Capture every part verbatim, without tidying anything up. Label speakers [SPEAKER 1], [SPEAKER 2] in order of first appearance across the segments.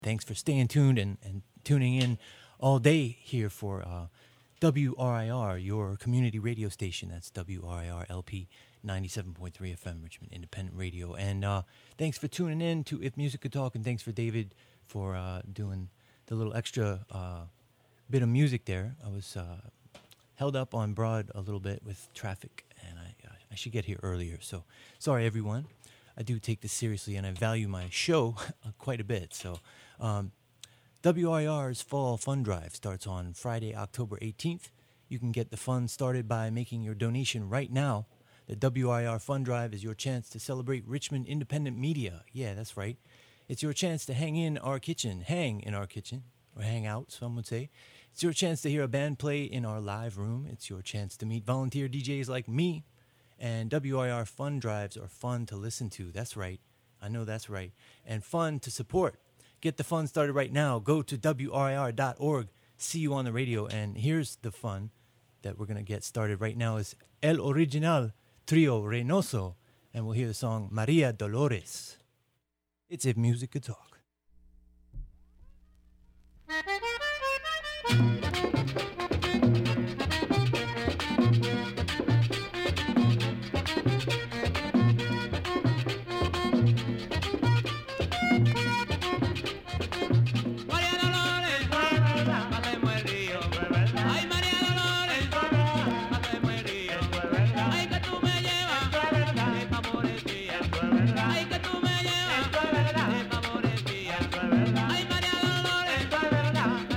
[SPEAKER 1] Thanks for staying tuned and, and tuning in all day here for uh, W R I R, your community radio station. That's W R I R L P ninety-seven point three F M, Richmond Independent Radio. And uh, thanks for tuning in to If Music Could Talk, and thanks for David for uh, doing the little extra uh, bit of music there. I was uh, held up on Broad a little bit with traffic, and I, uh, I should get here earlier. So sorry, everyone. I do take this seriously, and I value my show quite a bit. So um, W R I R's Fall Fund Drive starts on Friday, October eighteenth. You can get the fund started by making your donation right now. The W R I R Fund Drive is your chance to celebrate Richmond independent media. Yeah, that's right. It's your chance to hang in our kitchen, hang in our kitchen, or hang out, some would say. It's your chance to hear a band play in our live room. It's your chance to meet volunteer D Js like me. And W R I R Fund Drives are fun to listen to. That's right. I know that's right. And fun to support. Get the fun started right now. Go to W R I R dot org. See you on the radio. And here's the fun that we're going to get started right now is El Original Trio Reynoso. And we'll hear the song Maria Dolores. It's If Music Could Talk.
[SPEAKER 2] Ay, María Dolores,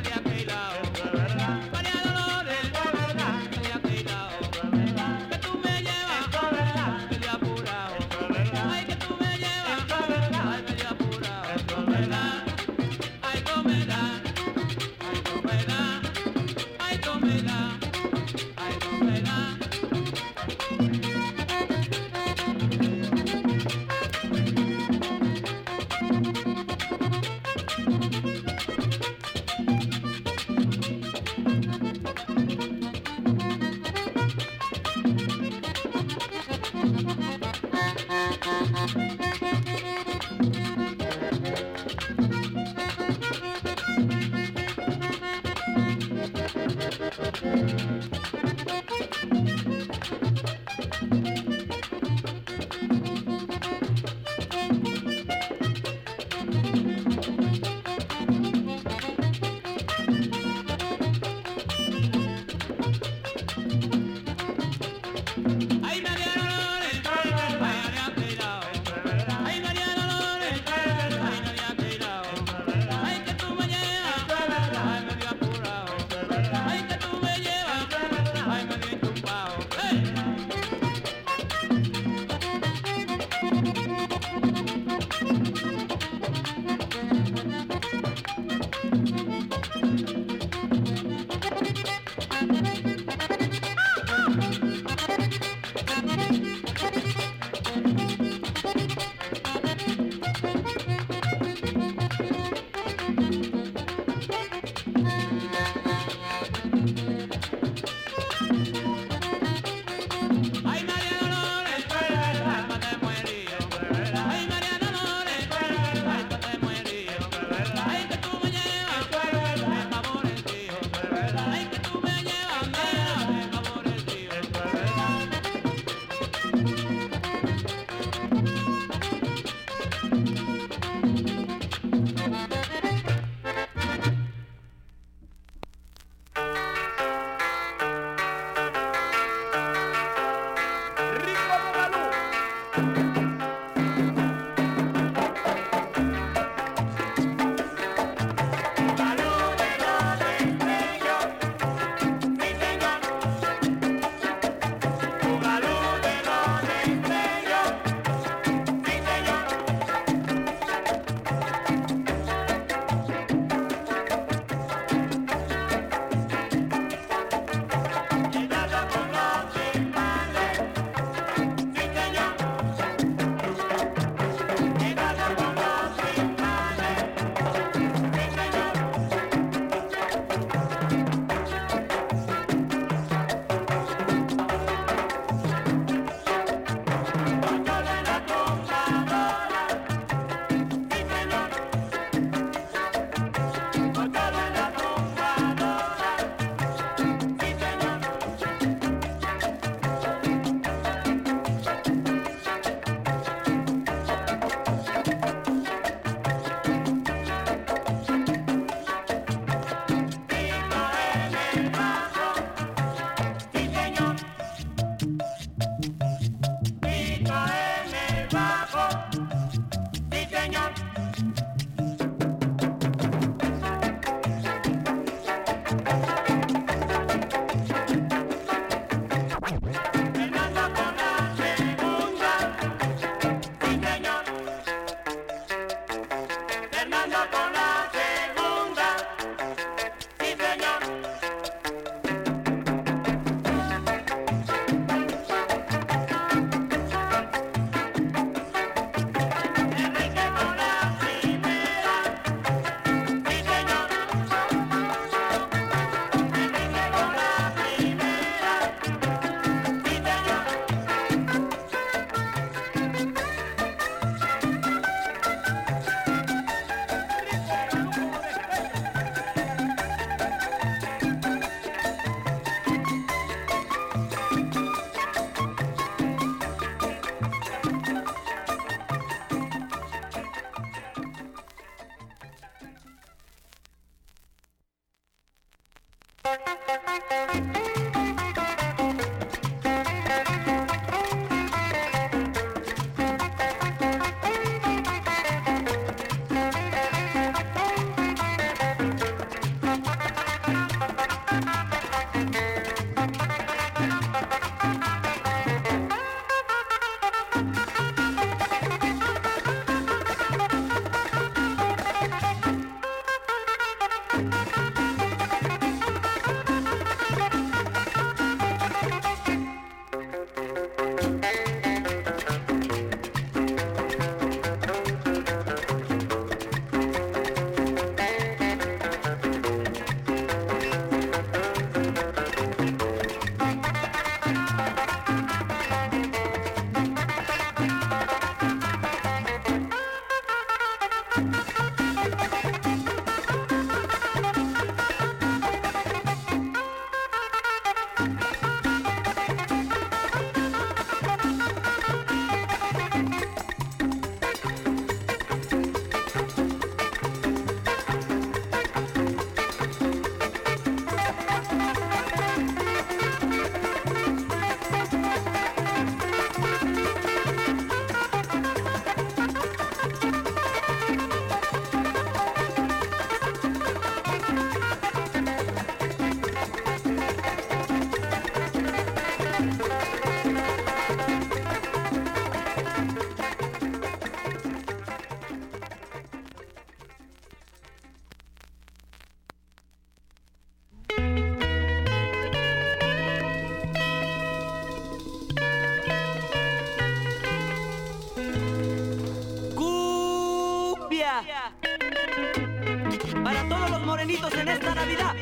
[SPEAKER 2] Para todos los morenitos en esta Navidad.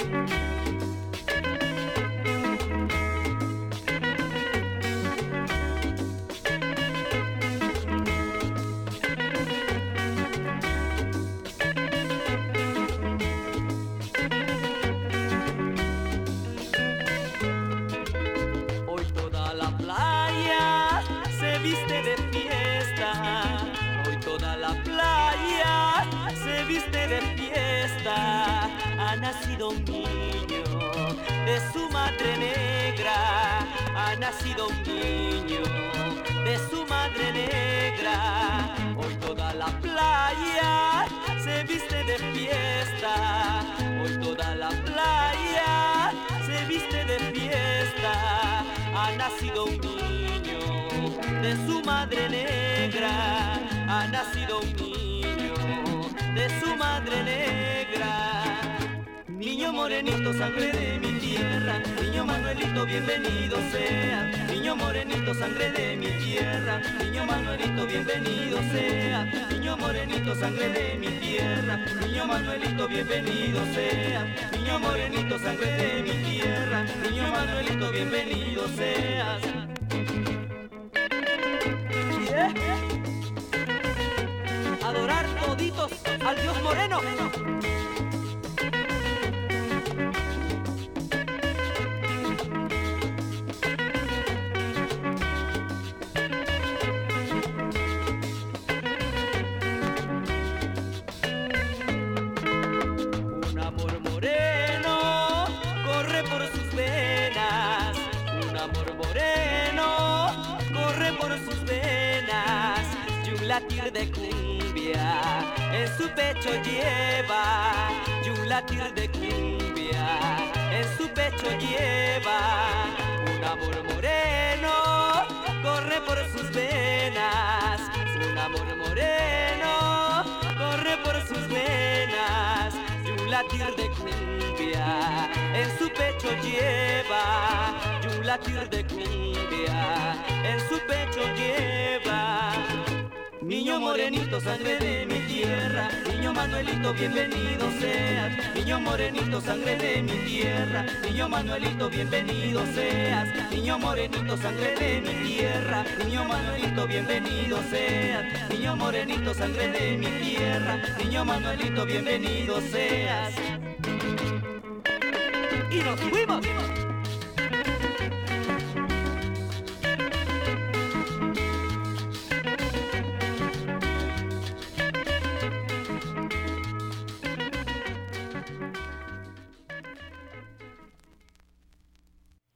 [SPEAKER 2] Hoy toda la playa se viste de fiesta. Hoy toda la playa se viste de fiesta. Ha nacido un niño de su madre negra. Ha nacido un niño de su madre negra. Hoy toda la playa se viste de fiesta. Hoy toda la playa se viste de fiesta. Ha nacido un niño de su madre negra. Ha nacido un niño de su madre negra. Niño morenito, sangre de mi tierra. Niño Manuelito, bienvenido sea. Niño morenito, sangre de mi tierra. Niño Manuelito, bienvenido sea. Niño morenito, sangre de mi tierra. Niño Manuelito, bienvenido sea. Niño morenito, sangre de mi tierra. Niño Manuelito, bienvenido seas. Yeah. Adorar toditos al Dios moreno. Un amor moreno corre por sus venas. Un amor moreno corre por sus venas. Y un latir de cumbia en su pecho lleva. Y un latir de cumbia en su pecho lleva. Un amor moreno corre por sus venas. Un amor moreno corre por sus venas. Y un latir de cumbia en su pecho lleva. Y un latir de cumbia en su pecho lleva. Niño morenito, sangre de mi tierra. Niño Manuelito, bienvenido seas. Niño morenito, sangre de mi tierra. Niño Manuelito, bienvenido seas. Niño morenito, sangre de mi tierra. Niño Manuelito, bienvenido seas. Niño morenito, sangre de mi tierra. Niño Manuelito, bienvenido seas. Y nos fuimos.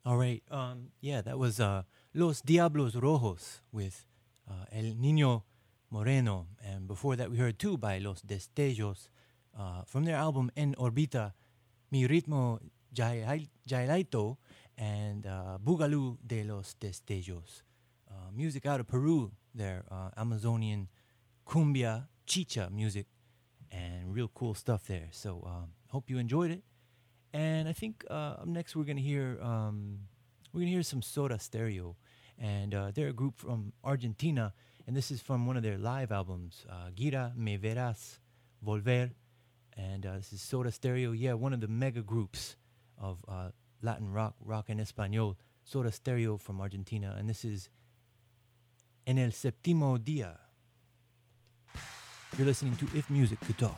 [SPEAKER 1] All right. Um, yeah, that was uh, Los Diablos Rojos with uh, El Niño Moreno. And before that, we heard two by Los Destellos uh, from their album En Orbita, Mi Ritmo Jailaito, and uh, Bugalú de los Destellos. Uh, music out of Peru, their uh, Amazonian cumbia, chicha music, and real cool stuff there. So um, hope you enjoyed it. And I think uh, up next we're gonna hear um, we're gonna hear some Soda Stereo, and uh, they're a group from Argentina, and this is from one of their live albums, uh, Gira Me Verás Volver, and uh, this is Soda Stereo. Yeah, one of the mega groups of uh, Latin rock, rock en español, Soda Stereo from Argentina, and this is En el Séptimo Día. You're listening to If Music Could Talk.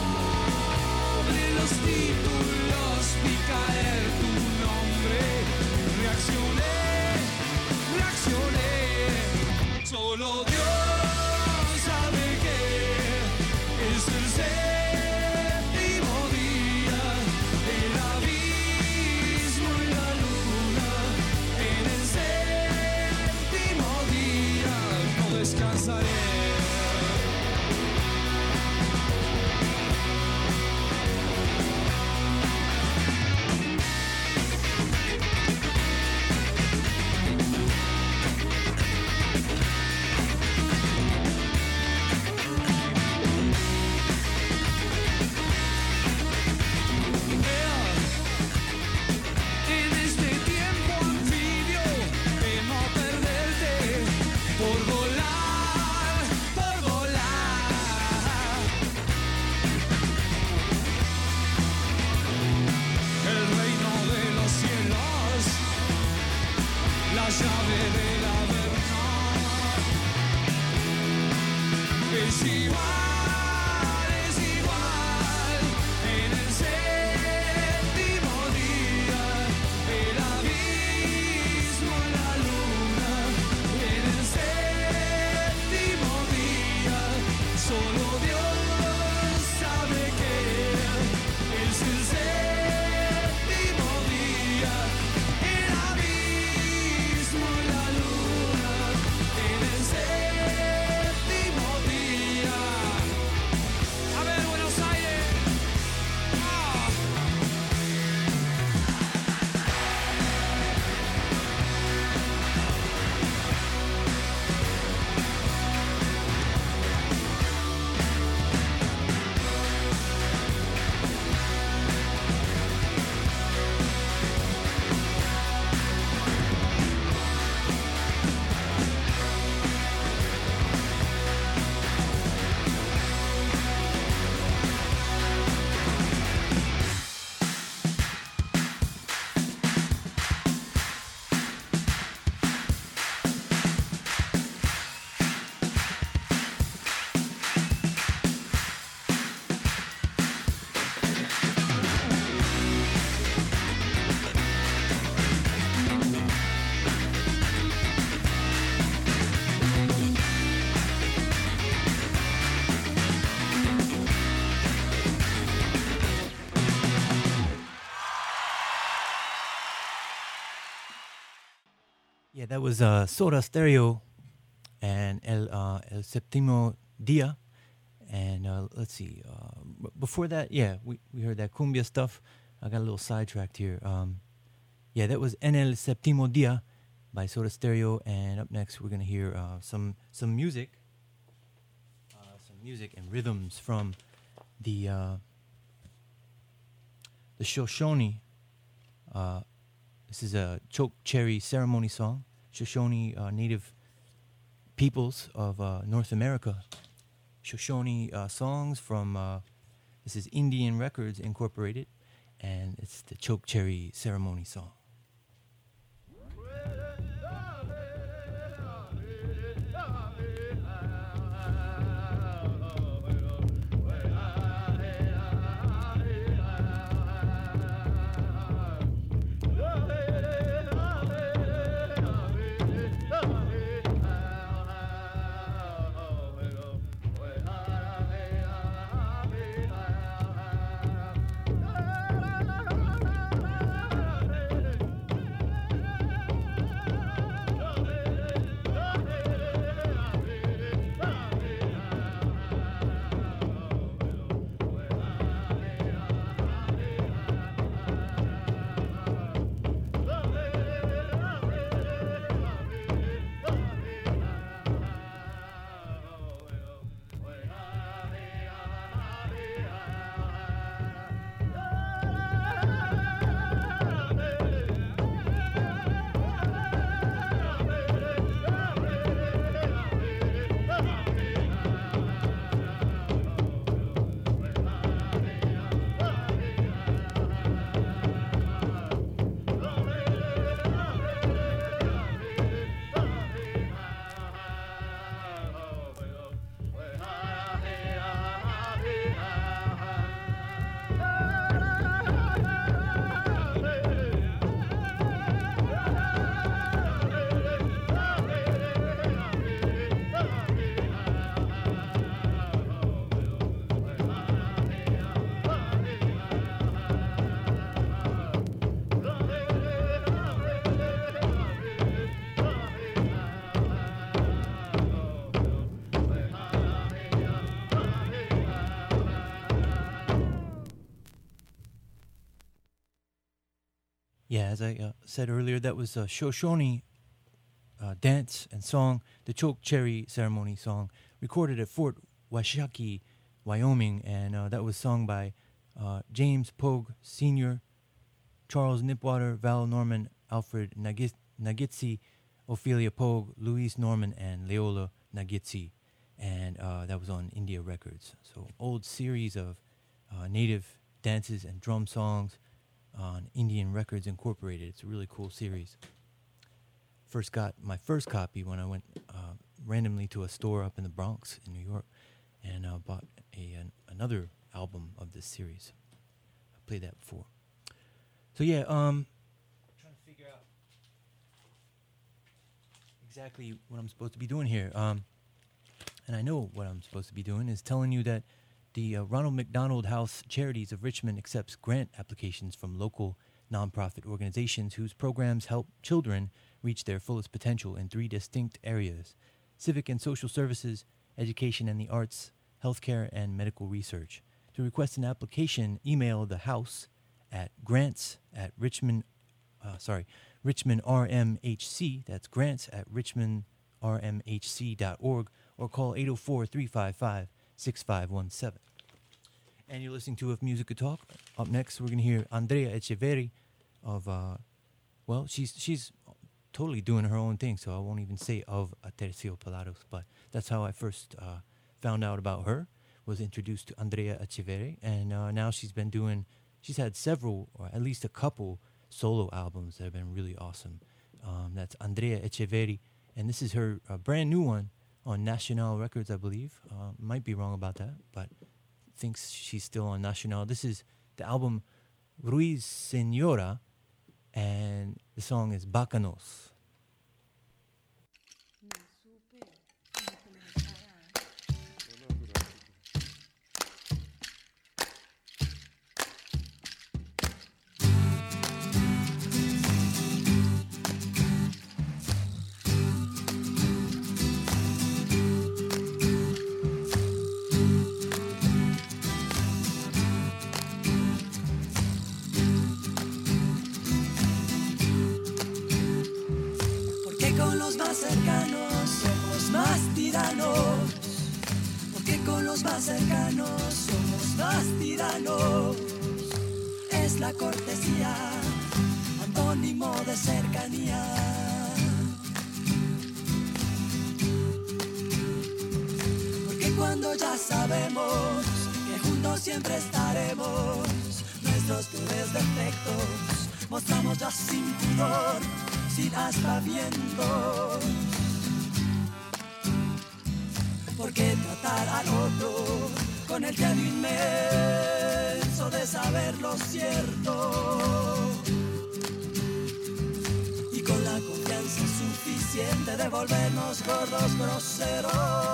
[SPEAKER 3] Títulos, vi caer tu nombre.
[SPEAKER 1] Yeah, that was uh, Soda Stereo and El, uh, El Séptimo Día. And uh, let's see, uh, b- before that, yeah, we, we heard that cumbia stuff. I got a little sidetracked here. Um, yeah, that was En El Séptimo Día by Soda Stereo. And up next, we're going to hear uh, some some music, uh, some music and rhythms from the uh, the Shoshone. Uh, this is a choke cherry ceremony song. Shoshone uh, native peoples of uh, North America. Shoshone uh, songs from, uh, this is Indian Records Incorporated, and it's the choke cherry ceremony song. Yeah, as I uh, said earlier, that was a Shoshone uh, dance and song, the Choke Cherry Ceremony song, recorded at Fort Washakie, Wyoming, and uh, that was sung by uh, James Pogue Senior, Charles Nipwater, Val Norman, Alfred Nagis- Nagitsi, Ophelia Pogue, Louise Norman, and Leola Nagitsi, and uh, that was on India Records. So old series of uh, native dances and drum songs on Indian Records Incorporated. It's a really cool series. First got my first copy when I went uh, randomly to a store up in the Bronx in New York, and uh, bought a an, another album of this series. I played that before. So yeah, um, trying to figure out exactly what I'm supposed to be doing here. Um, and I know what I'm supposed to be doing is telling you that the uh, Ronald McDonald House Charities of Richmond accepts grant applications from local nonprofit organizations whose programs help children reach their fullest potential in three distinct areas: civic and social services, education and the arts, healthcare, and medical research. To request an application, email the House at grants at Richmond, uh, sorry, Richmond R M H C, that's grants at richmond r m h c dot org, or call eight oh four, three five five, six five one seven. And you're listening to If Music Could Talk. Up next, we're going to hear Andrea Echeverri of, uh, well, she's she's totally doing her own thing, so I won't even say of Aterciopelados, but that's how I first uh, found out about her, was introduced to Andrea Echeverri, and uh, now she's been doing, she's had several, or at least a couple, solo albums that have been really awesome. Um, that's Andrea Echeverri, and this is her uh, brand new one on Nacional Records, I believe. Uh, might be wrong about that, but thinks she's still on Nacional. This is the album Ruiz Senora, and the song is Bacanos.
[SPEAKER 3] más cercanos somos más tiranos, porque con los más cercanos somos más tiranos. Es la cortesía, antónimo de cercanía. Porque cuando ya sabemos que juntos siempre estaremos, nuestros peores defectos mostramos ya sin pudor, sin aspavientos. ¿Por qué tratar al otro con el diario inmenso de saber lo cierto? Y con la confianza suficiente de volvernos gordos, groseros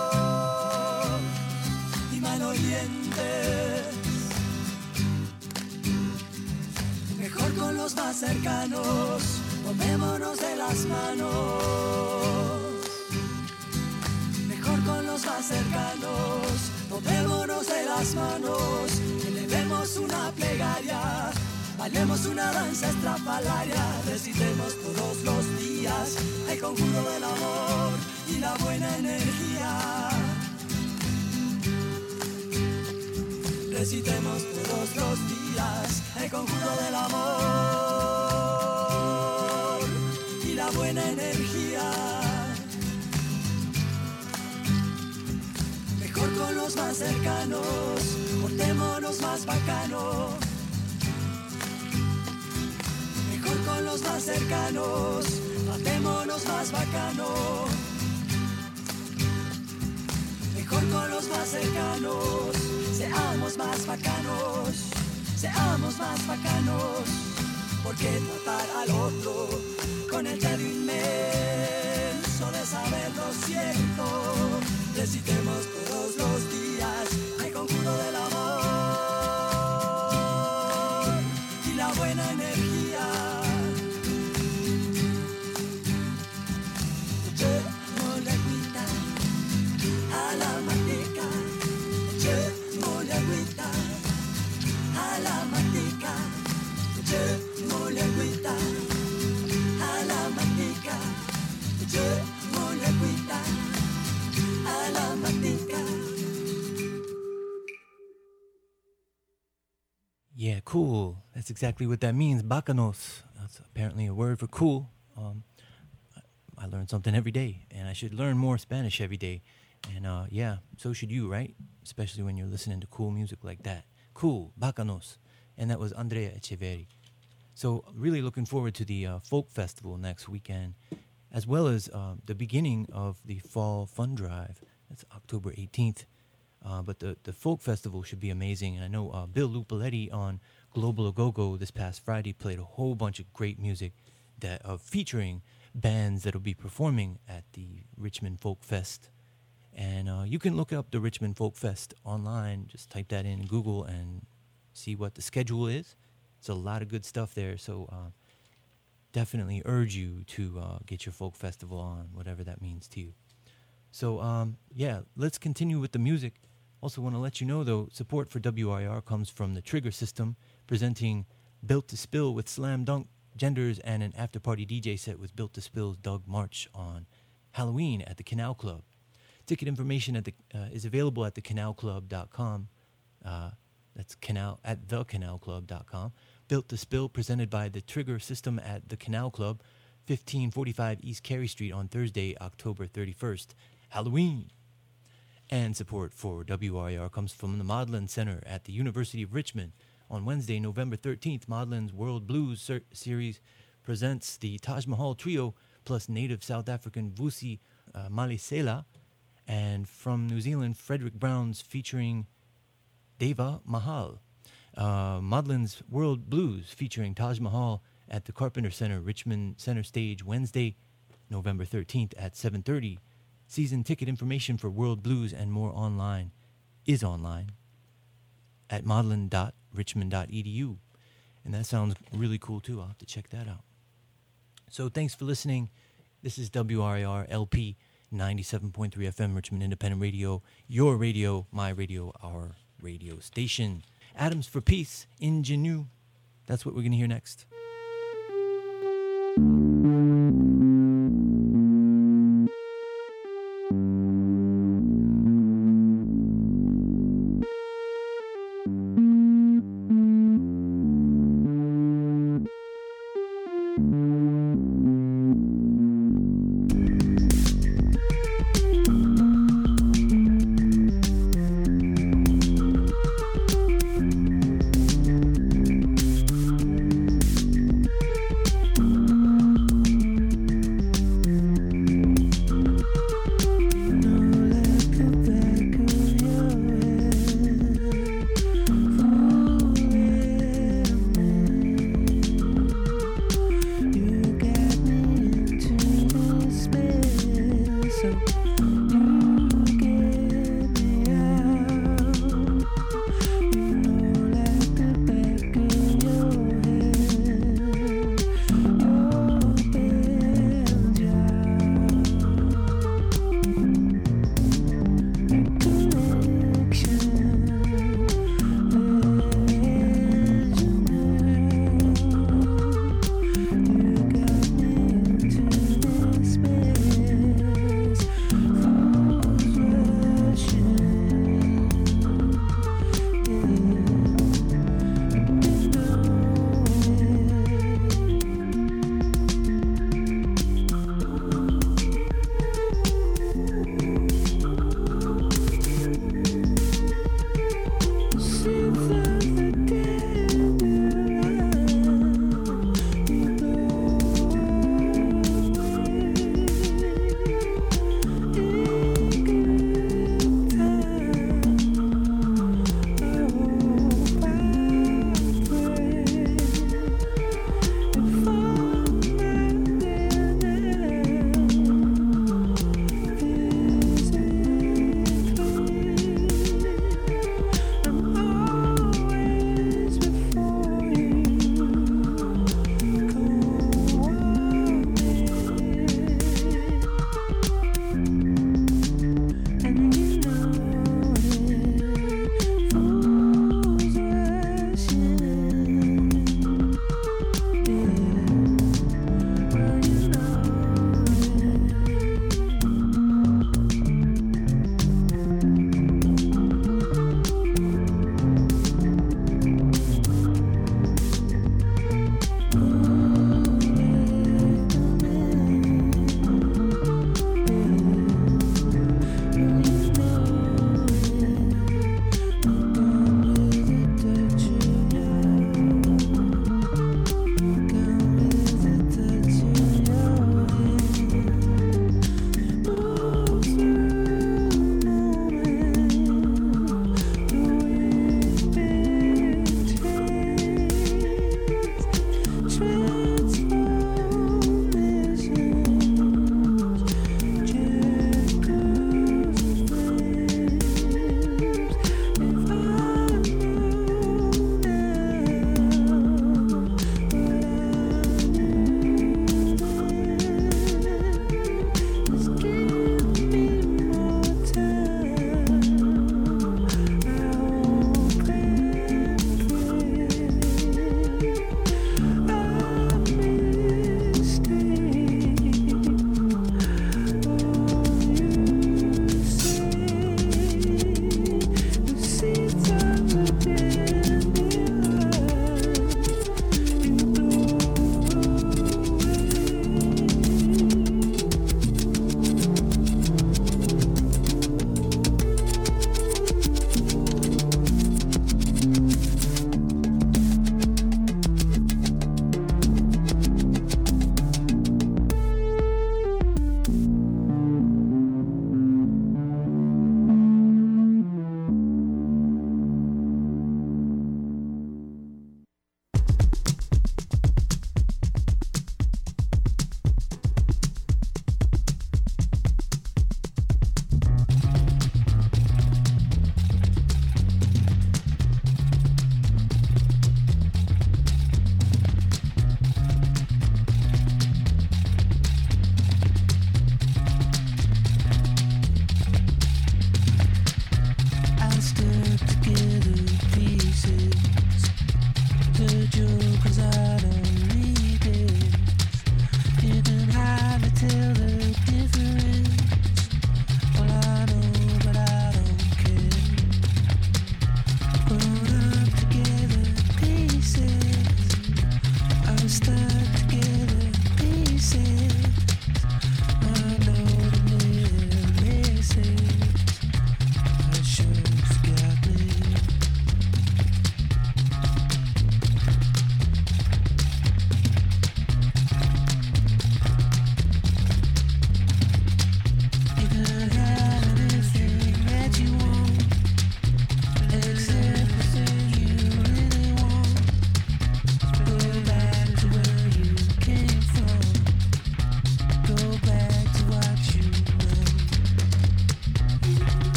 [SPEAKER 3] y malolientes. Mejor con los más cercanos, tomémonos de las manos. Mejor con los más cercanos, tomémonos de las manos. Elevemos una plegaria, bailemos una danza estrafalaria. Recitemos todos los días el conjuro del amor y la buena energía. Recitemos todos los días el conjuro del amor y la buena energía. Mejor con los más cercanos, portémonos más bacano. Mejor con los más cercanos, tratémonos más bacano. Mejor con los más cercanos, seamos más bacanos, seamos más bacanos. ¿Por qué tratar al otro con el diario inmenso de saber lo cierto? Recitemos todos los días el conjuro del amor y la buena energía. Echémosle agüita a la manteca, echémosle agüita a la manteca, echémosle agüita a la manteca, echémosle agüita a la manteca.
[SPEAKER 1] Yeah, cool. That's exactly what that means. Bacanos. That's apparently a word for cool. Um, I learn something every day, and I should learn more Spanish every day. And uh, yeah, so should you, right? Especially when you're listening to cool music like that. Cool, Bacanos. And that was Andrea Echeverri. So really looking forward to the uh, Folk Festival next weekend, as well as uh, the beginning of the Fall Fun Drive. That's October eighteenth. Uh, but the, the Folk Festival should be amazing. And I know uh, Bill Lupaletti on Global Go-Go this past Friday played a whole bunch of great music that uh, featuring bands that will be performing at the Richmond Folk Fest. And uh, you can look up the Richmond Folk Fest online. Just type that in Google and see what the schedule is. It's a lot of good stuff there. So uh, definitely urge you to uh, get your folk festival on, whatever that means to you. So, um, yeah, let's continue with the music. Also want to let you know, though, support for W I R comes from the Trigger System, presenting Built to Spill with Slam Dunk Genders and an after-party D J set with Built to Spill's Doug March on Halloween at the Canal Club. Ticket information at the uh, is available at the canal club dot com. Uh, that's canal at the canal club dot com. Built to Spill, presented by the Trigger System at the Canal Club, fifteen forty-five East Carey Street on Thursday, October thirty-first. Halloween. And support for W R I R comes from the Maudlin Center at the University of Richmond. On Wednesday, November thirteenth, Maudlin's World Blues Ser- Series presents the Taj Mahal Trio plus native South African Vusi uh, Malisela, and from New Zealand, Frederick Brown's featuring Deva Mahal. Uh, Maudlin's World Blues featuring Taj Mahal at the Carpenter Center, Richmond Center Stage, Wednesday, November thirteenth at seven thirty. Season ticket information for World Blues and more online is online at maudlin dot richmond dot e d u. And that sounds really cool, too. I'll have to check that out. So thanks for listening. This is W R I R L P ninety-seven point three F M, Richmond Independent Radio, your radio, my radio, our radio station. Atoms for Peace, Ingenue. That's what we're going to hear next.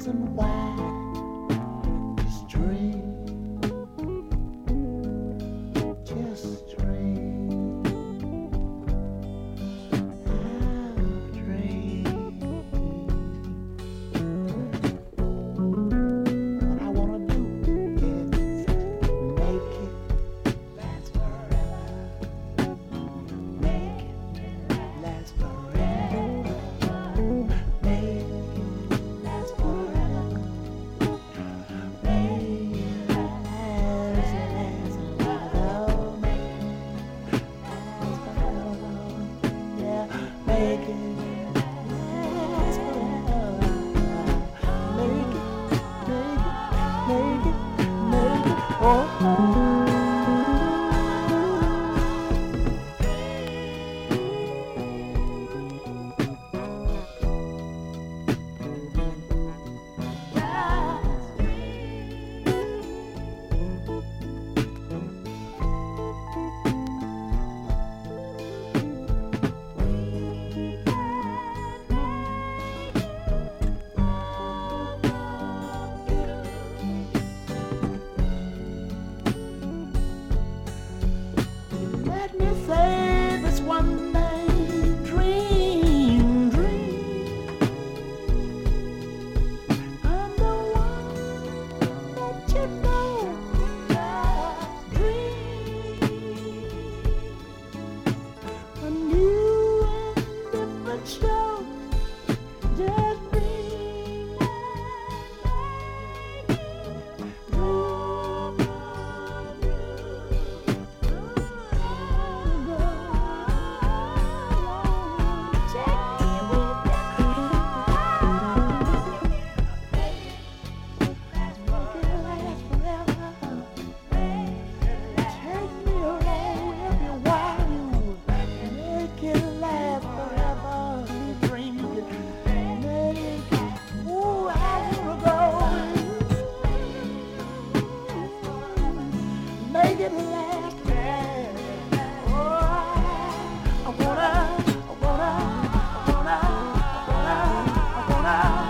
[SPEAKER 4] reason why this dream, just dream, I'll dream. What I wanna do is make it last forever, make it last forever, make it last forever, make it last, last, forever, make it last forever, yeah, make it last forever, make it, make it, make it, make it, oh. Let me say this one thing, dream, dream. I'm the one that you know, just dream. A new and different show, just dream. Make it last forever. Oh, I wanna, I wanna, I wanna, I wanna,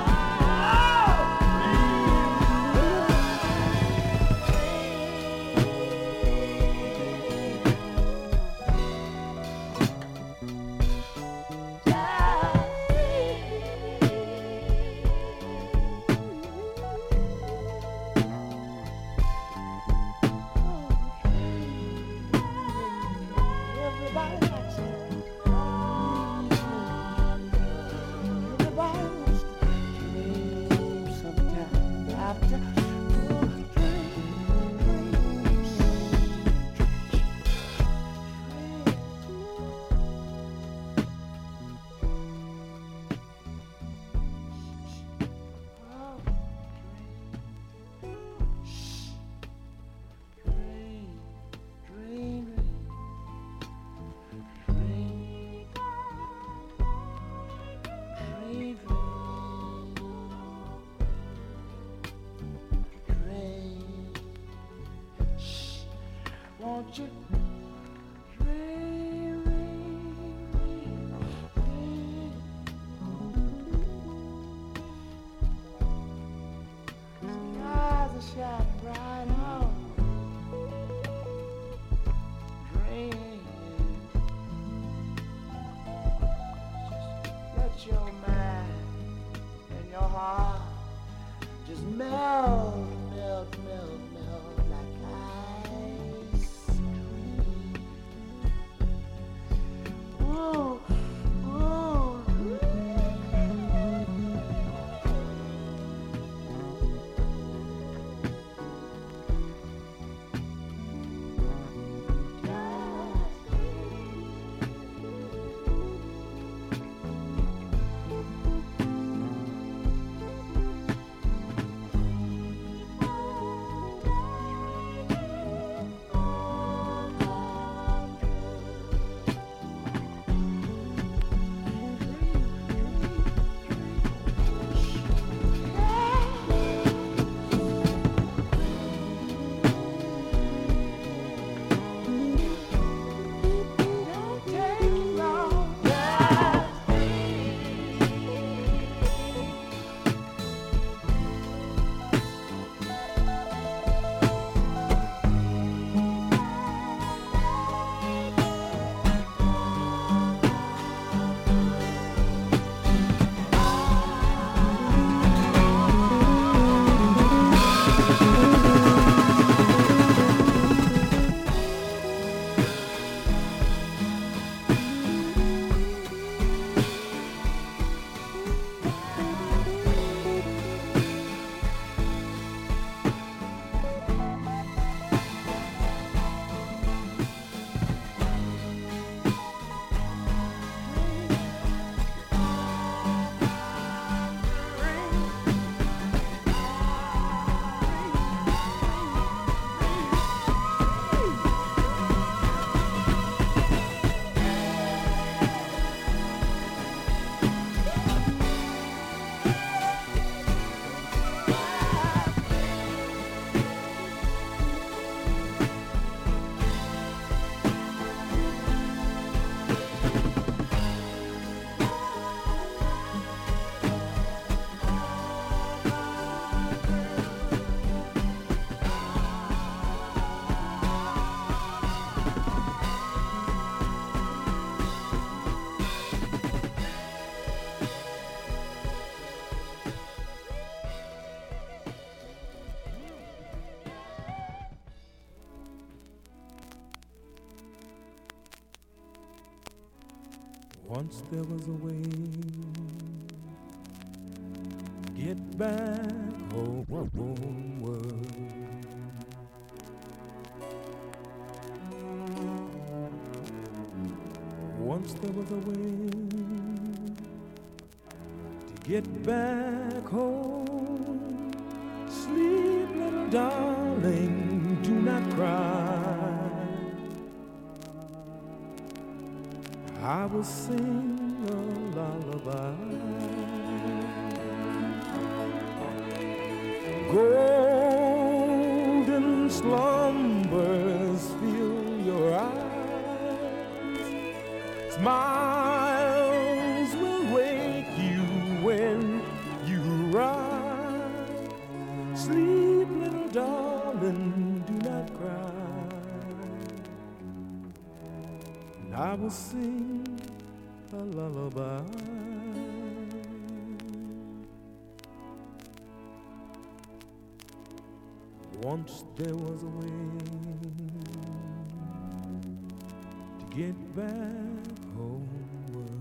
[SPEAKER 4] everybody likes it. Everybody wants to dream sometime after. Oh, dream, dream, dream, dream, dream, dream, dream. Shh, won't you dream, dream, dream. Skies are shining bright on. Dream. Let your mind and your heart just melt, melt, melt, melt like ice cream. Ooh, ooh.
[SPEAKER 5] Once there was a way to get back homeward. Once there was a way to get back home. Sleep, little darling, do not cry. I will sing a lullaby. Golden slumbers fill your eyes. Smiles will wake you when you rise. Sleep, little darling, do not cry. And I will sing a lullaby. Once there was a way to get back homeward.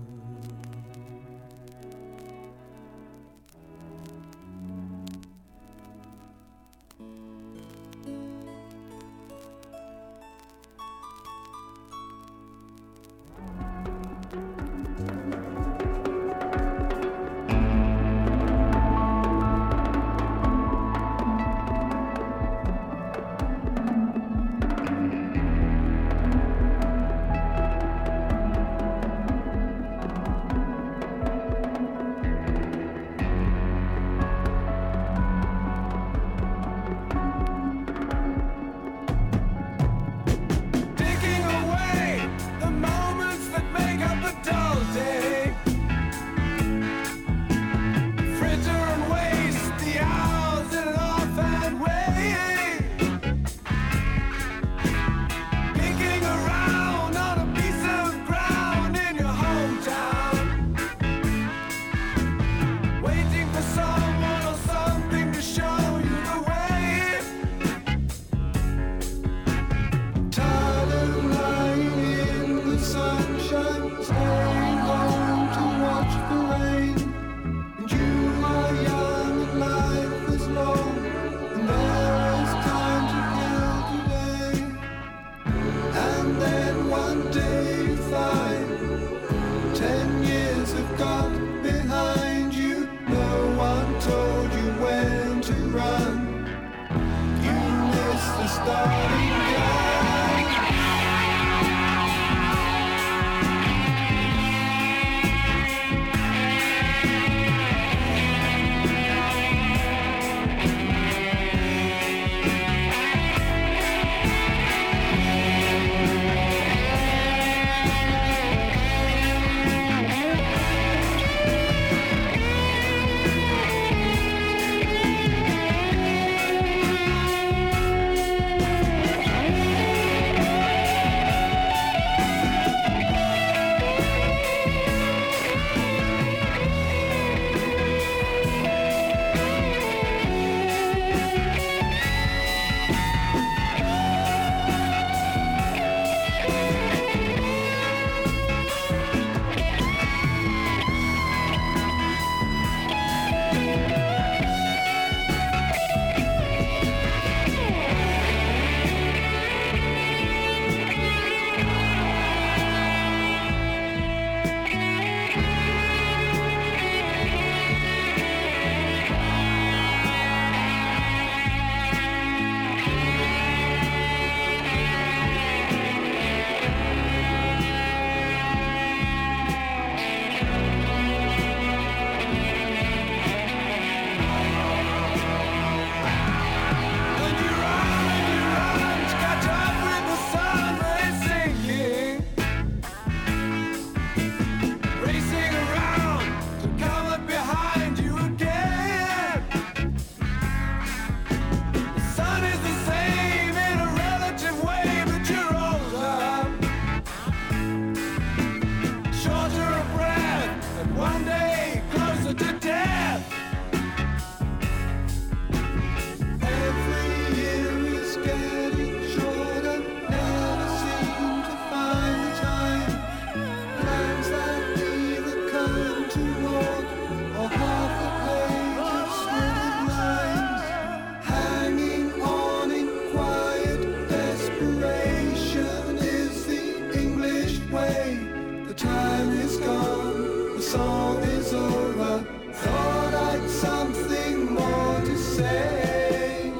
[SPEAKER 6] say.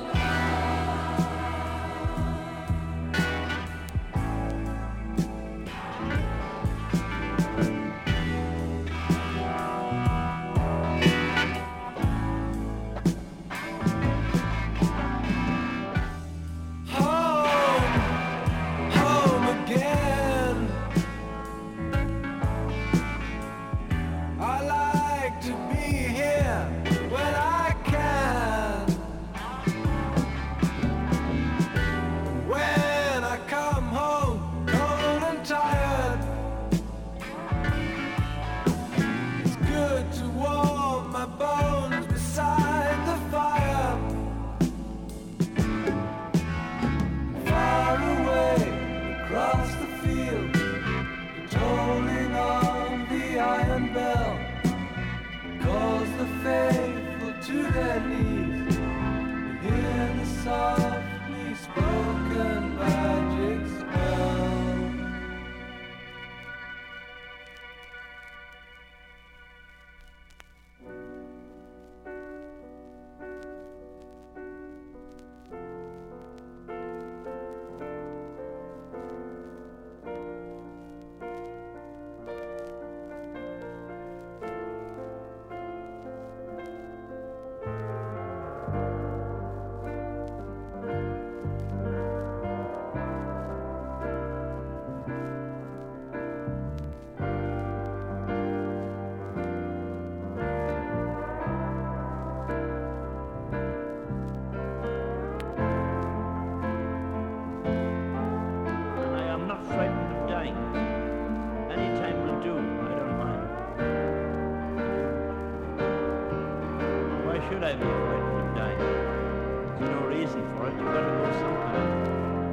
[SPEAKER 7] should I be afraid of dying? There's no reason for it. You've got to go sometime.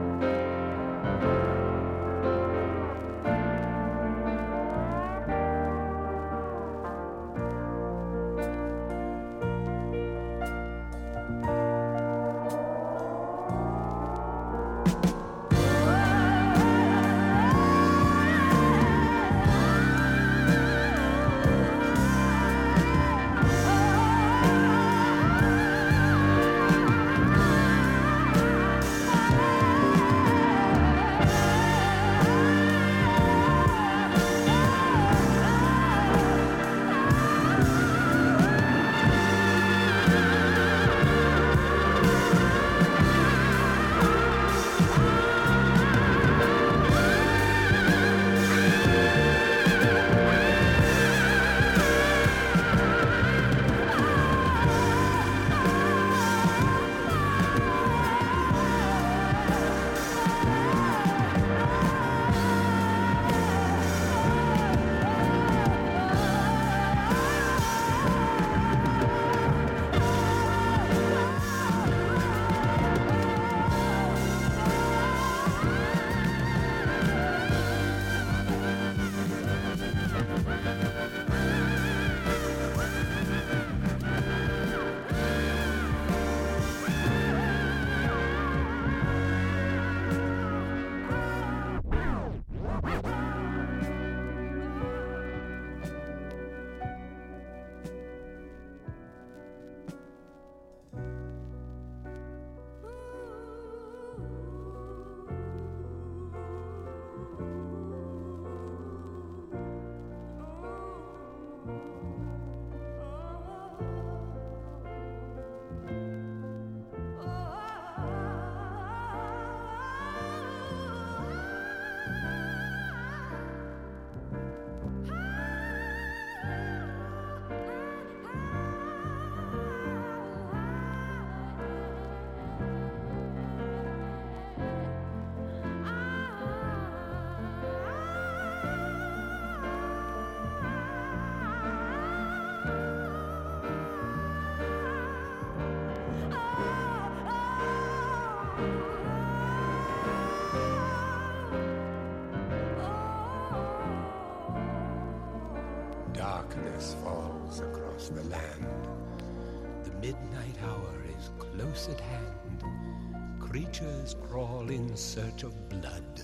[SPEAKER 8] Darkness falls across the land. The midnight hour is close at hand. Creatures crawl in search of blood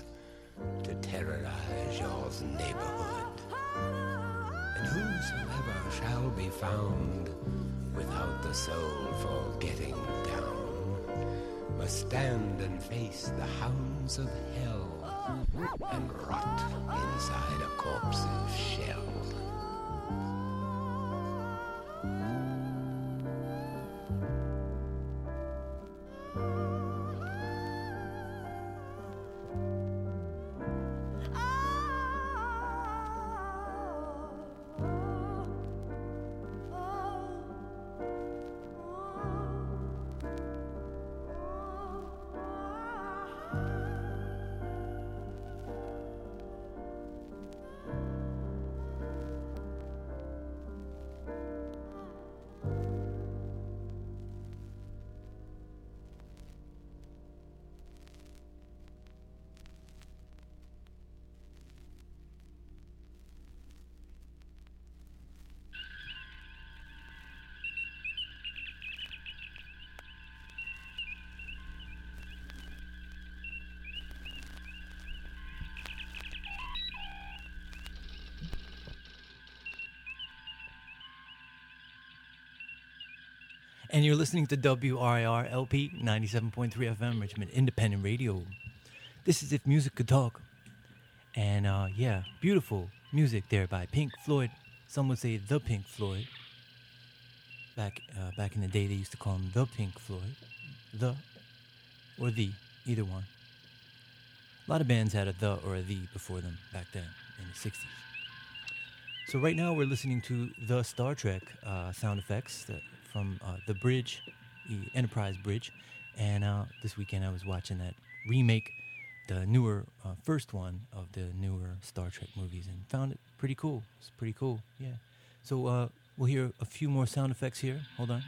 [SPEAKER 8] to terrorize your neighborhood. And whosoever shall be found without the soul for getting down must stand and face the hounds of hell and rot inside a corpse's shell.
[SPEAKER 1] And you're listening to W R I R L P ninety-seven point three F M, Richmond Independent Radio. This is If Music Could Talk. And uh, yeah, beautiful music there by Pink Floyd. Some would say the Pink Floyd. Back uh, back in the day, they used to call them the Pink Floyd. The or the, either one. A lot of bands had a the or a the before them back then in the sixties. So right now we're listening to the Star Trek uh, sound effects that from uh, the bridge, the Enterprise bridge, and uh, this weekend I was watching that remake, the newer uh, first one of the newer Star Trek movies, and found it pretty cool. It's pretty cool, yeah. So uh, we'll hear a few more sound effects here. Hold on.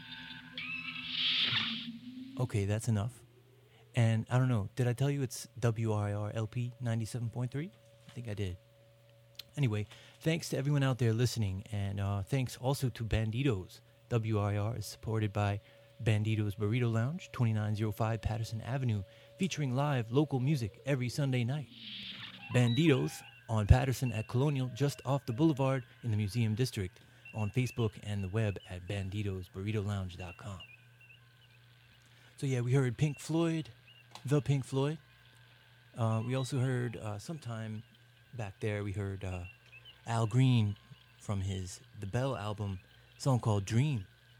[SPEAKER 1] Okay, that's enough. And I don't know, did I tell you it's W R I R L P ninety-seven point three? I think I did. Anyway, thanks to everyone out there listening, and uh, thanks also to Banditos. W R I R is supported by Banditos Burrito Lounge, twenty-nine oh five Patterson Avenue, featuring live local music every Sunday night. Banditos on Patterson at Colonial, just off the boulevard in the Museum District, on Facebook and the web at banditos burrito lounge dot com. So yeah, we heard Pink Floyd, the Pink Floyd. Uh, we also heard, uh, sometime back there, we heard uh, Al Green from his The Bell album, song called Dream.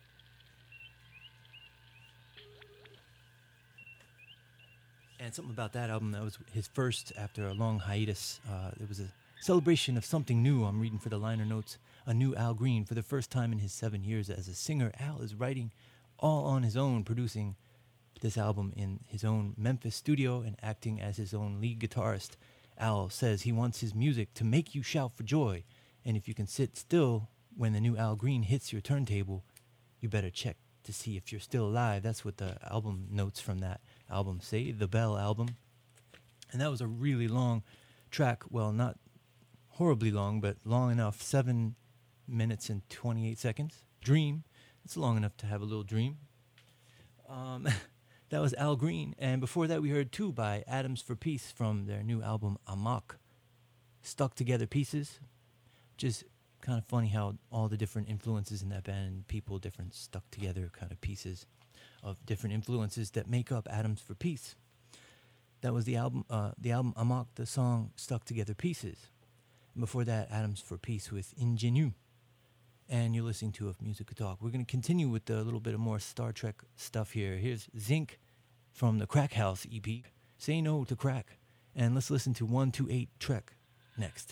[SPEAKER 1] And something about that album, that was his first after a long hiatus. Uh, it was a celebration of something new. I'm reading for the liner notes. A new Al Green. For the first time in his seven years as a singer, Al is writing all on his own, producing this album in his own Memphis studio and acting as his own lead guitarist. Al says he wants his music to make you shout for joy. And if you can sit still when the new Al Green hits your turntable, you better check to see if you're still alive. That's what the album notes from that album say, the Bell album. And that was a really long track. Well, not horribly long, but long enough. Seven minutes and twenty-eight seconds. Dream. It's long enough to have a little dream. Um, that was Al Green. And before that, we heard Two by Atoms for Peace from their new album, Amok. Stuck Together Pieces, which is kind of funny how all the different influences in that band, people, different stuck together kind of pieces of different influences that make up Atoms for Peace. That was the album, uh, the album Amok, the song Stuck Together Pieces. And before that, Atoms for Peace with Ingenue. And you're listening to If Music Could Talk. We're going to continue with a little bit of more Star Trek stuff here. Here's Zinc from the Crack House E P, Say No to Crack. And let's listen to one two eight Trek next.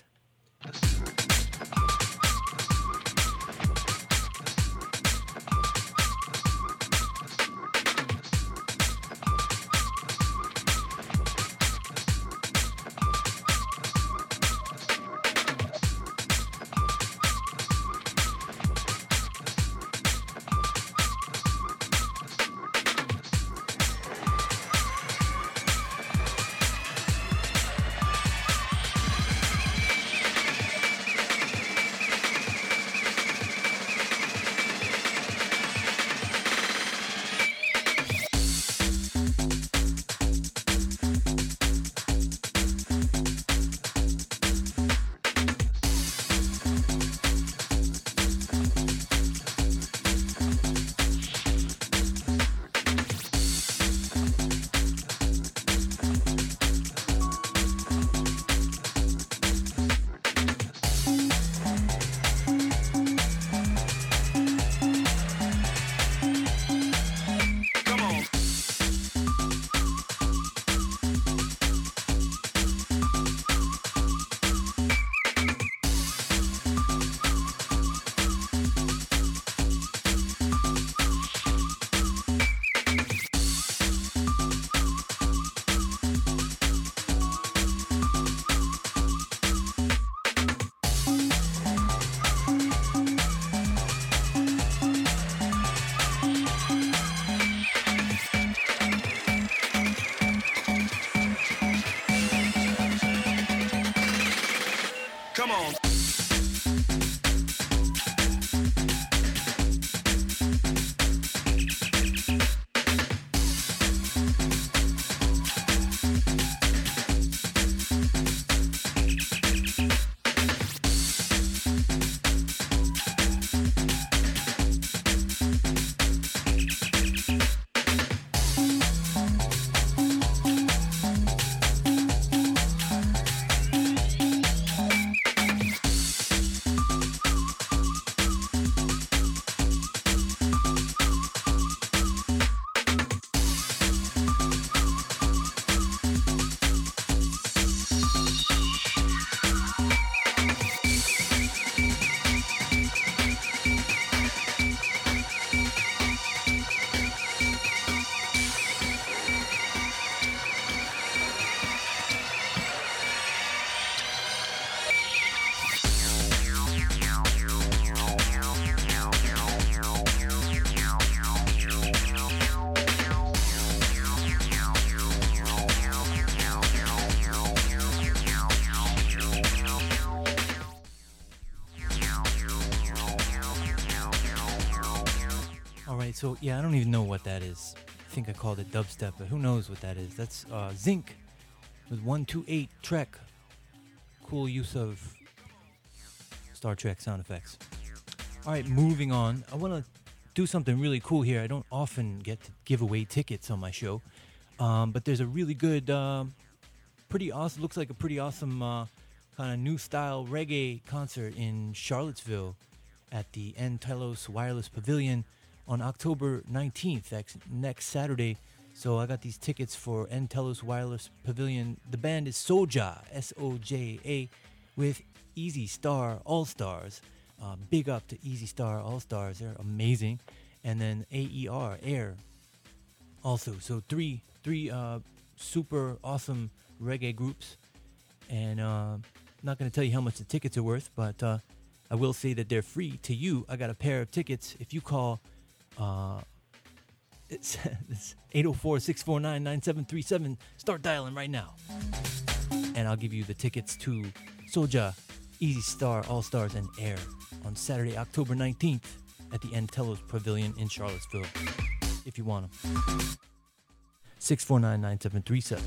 [SPEAKER 1] so yeah, I don't even know what that is. I think I called it dubstep, but who knows what that is. That's uh, Zinc with one two eight Trek. Cool use of Star Trek sound effects. All right, moving on. I want to do something really cool here. I don't often get to give away tickets on my show, um, but there's a really good, um, pretty awesome, looks like a pretty awesome uh, kind of new style reggae concert in Charlottesville at the N Telos Wireless Pavilion on October nineteenth, that's next Saturday. So I got these tickets for N Telos Wireless Pavilion. The band is Soja, S O J A, with Easy Star All Stars. Uh, big up to Easy Star All Stars, they're amazing. And then A E R, Air, also. So three three uh, super awesome reggae groups. And uh, I'm not going to tell you how much the tickets are worth, but uh, I will say that they're free to you. I got a pair of tickets. If you call, uh, it's, it's eight oh four, six four nine, nine seven three seven. Start dialing right now. And I'll give you the tickets to Soja, Easy Star, All Stars, and Air on Saturday, October nineteenth at the N Telos Pavilion in Charlottesville, if you want them. six four nine, nine seven three seven.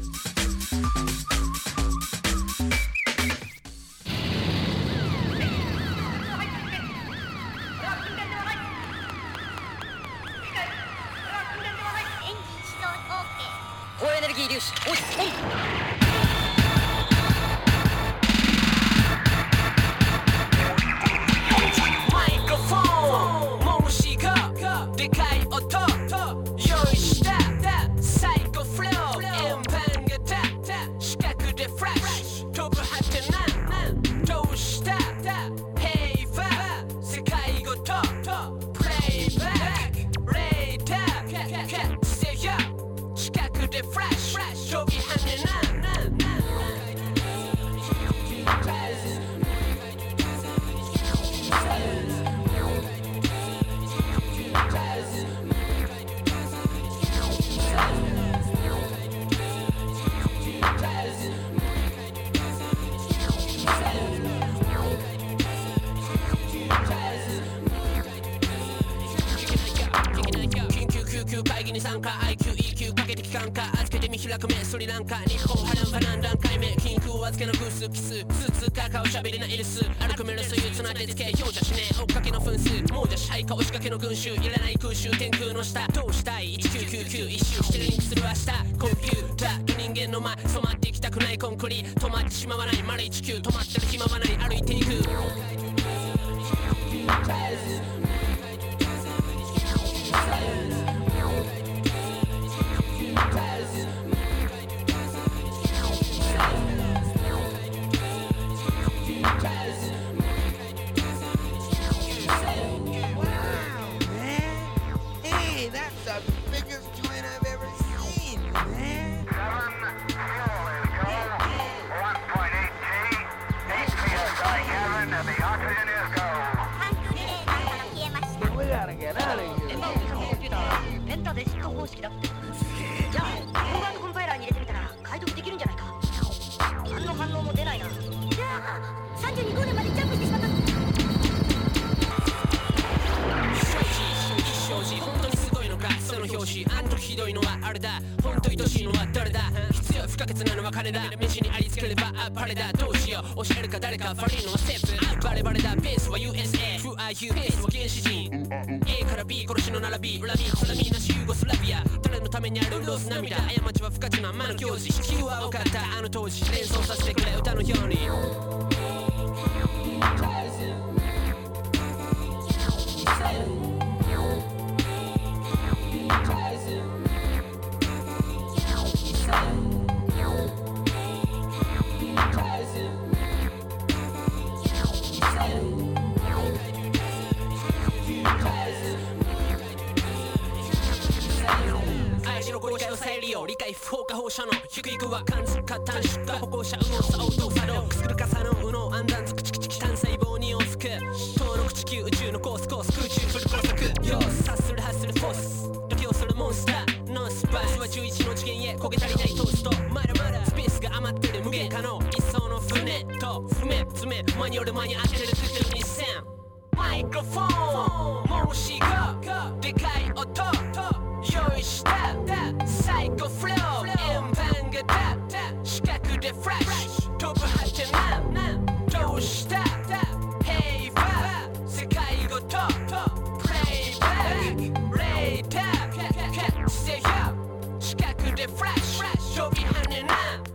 [SPEAKER 2] マイクロフォン孟子がでかい音用意した最高フロー円盤が四角でフラッシュ飛ぶはてなどうした平和世界ごとプレイバックレーダーキャッチせよ四角でフラッシュ飛び跳ねな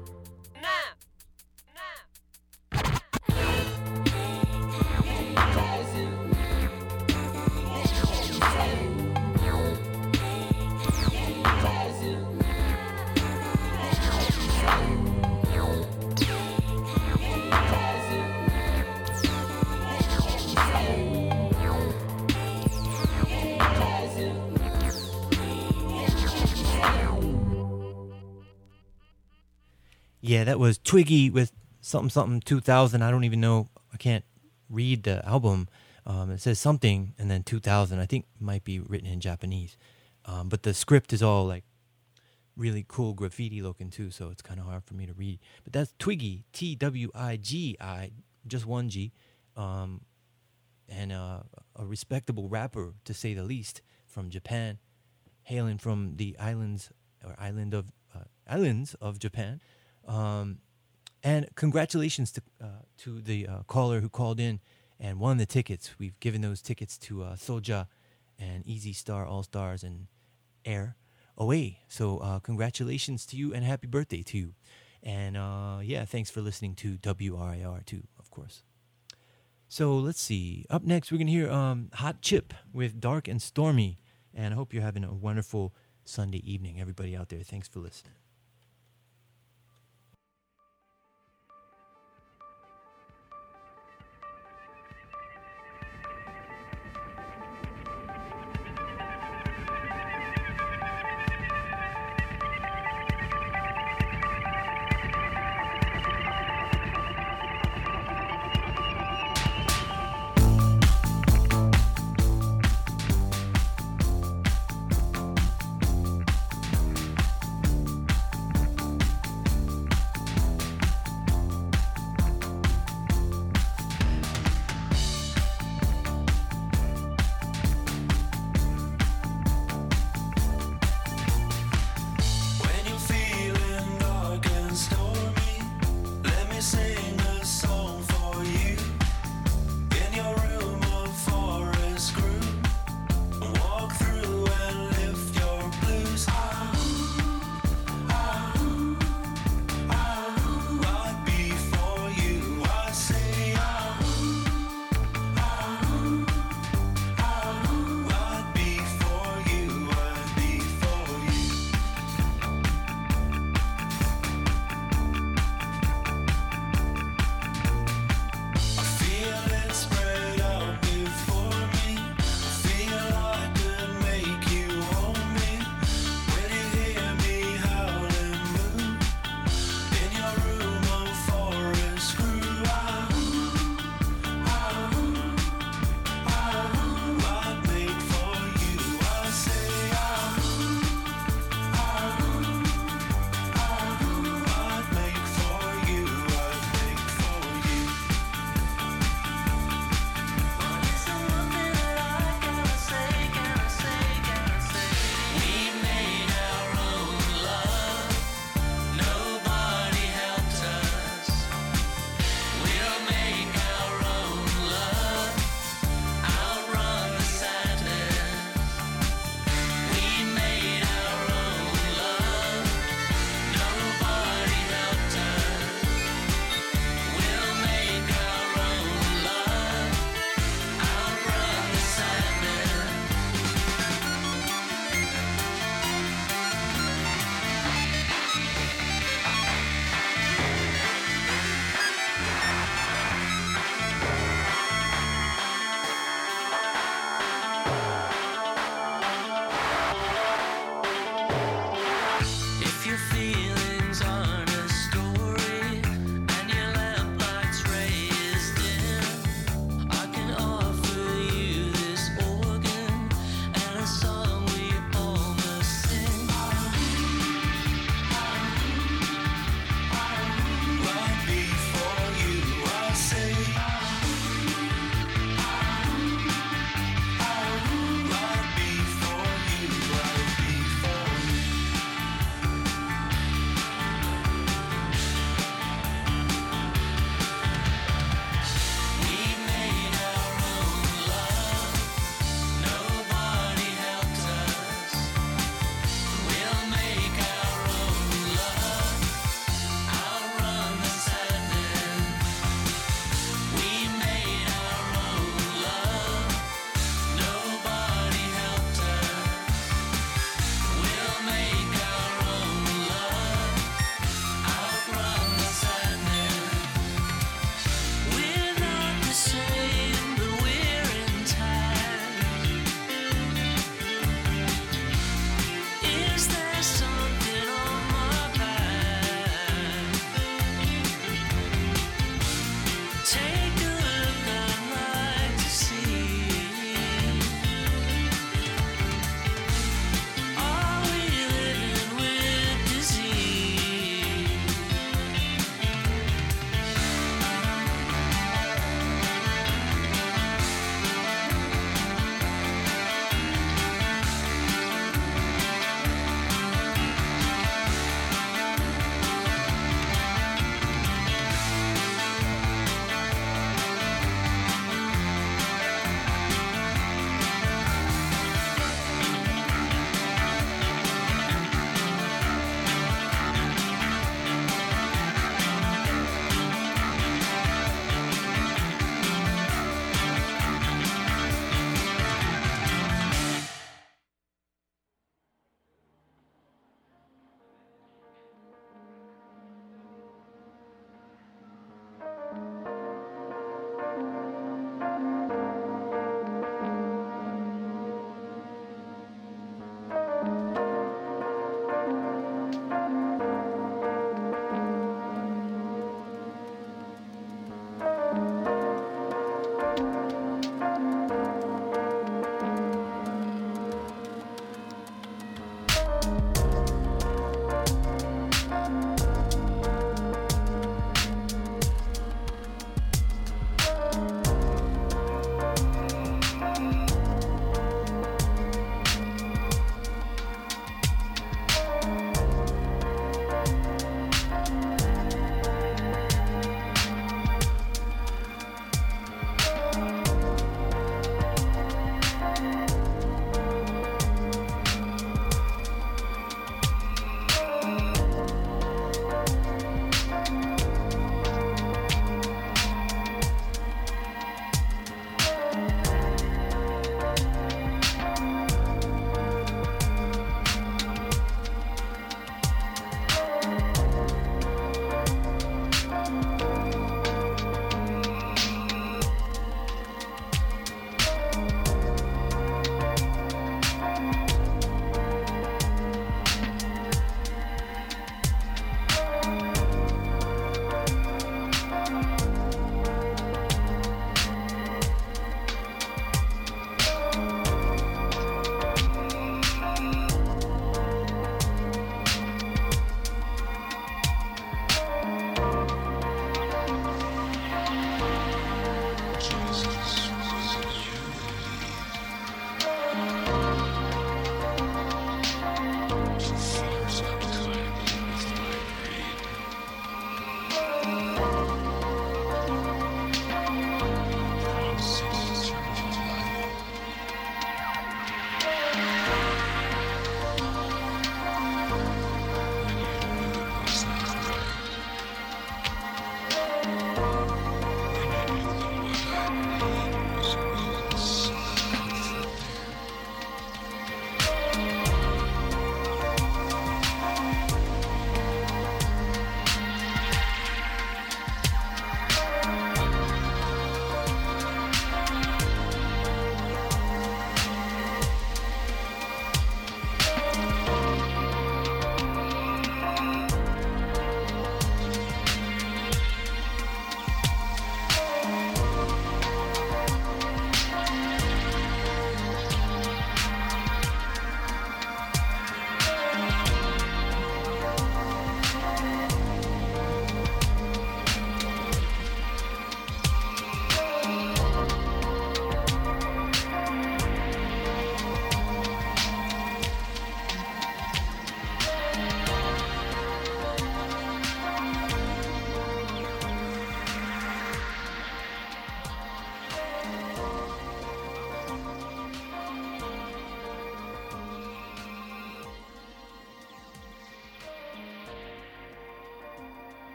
[SPEAKER 1] Yeah, that was Twiggy with something something two thousand. I don't even know. I can't read the album. Um, it says something and then two thousand. I think it might be written in Japanese. Um, but the script is all like really cool graffiti looking too, so it's kind of hard for me to read. But that's Twiggy, T W I G I, just one G, um, and uh, a respectable rapper to say the least from Japan, hailing from the islands or island of uh, islands of Japan. Um, and congratulations to uh, to the uh, caller who called in and won the tickets. We've given those tickets to uh, Soja and Easy Star All Stars and Air away. So uh, congratulations to you and happy birthday to you. And uh, yeah, thanks for listening to W R I R too, of course. So let's see. Up next, we're going to hear um, Hot Chip with Dark and Stormy. And I hope you're having a wonderful Sunday evening, everybody out there. Thanks for listening.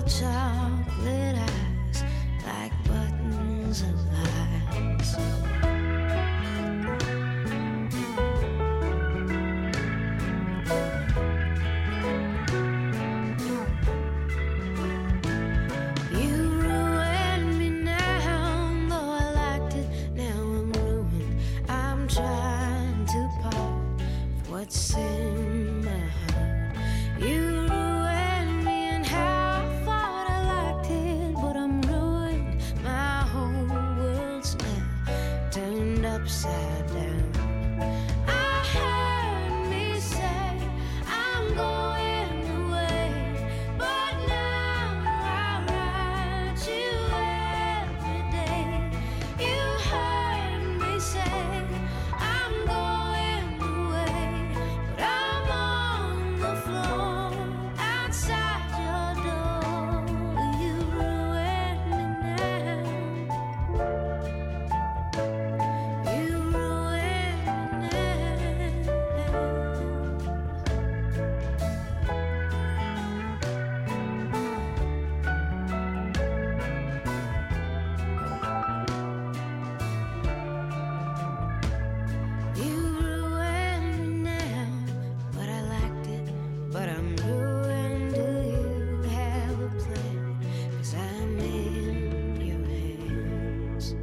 [SPEAKER 6] chocolate eyes like buttons of lies. You ruined me now, though I liked it. Now I'm ruined. I'm trying to part with what's in my heart. You ruined me and how I thought I liked it, but I'm ruined. My whole world's now turned upside down. I heard me say I'm going away, but now I write you every day. You heard me say I'm going away, but I'm on the floor outside your door. You ruined me now. You ruined me now. You ruined me now, but I liked it. But I'm ruined. Do you have a plan? 'Cause I'm in your hands.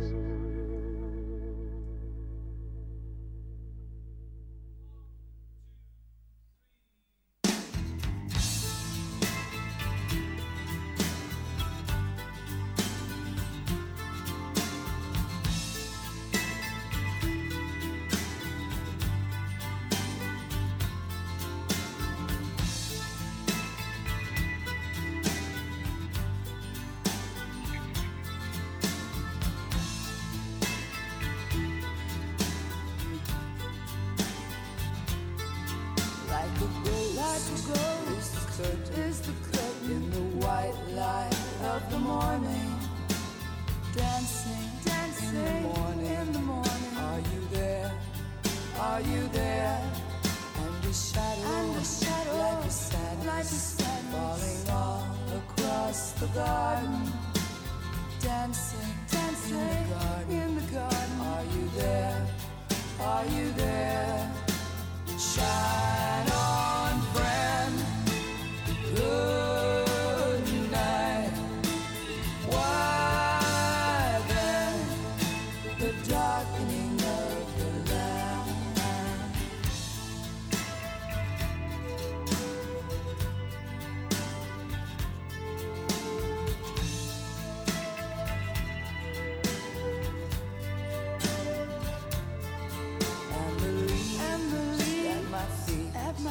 [SPEAKER 3] Like a ghost, like a ghost is the curtain, is the curtain in the white light of the morning. Dancing, dancing in the morning, in the morning. Are you there? Are you there? And the shadow, and the shadow, like a sadness, like a sadness, falling all across the garden. Dancing, dancing in the garden, in the garden. Are you there? Are you there? Shine on, friend. Good night. Why then the darkening of the light? And the leaves, and the leaves at my feet, at my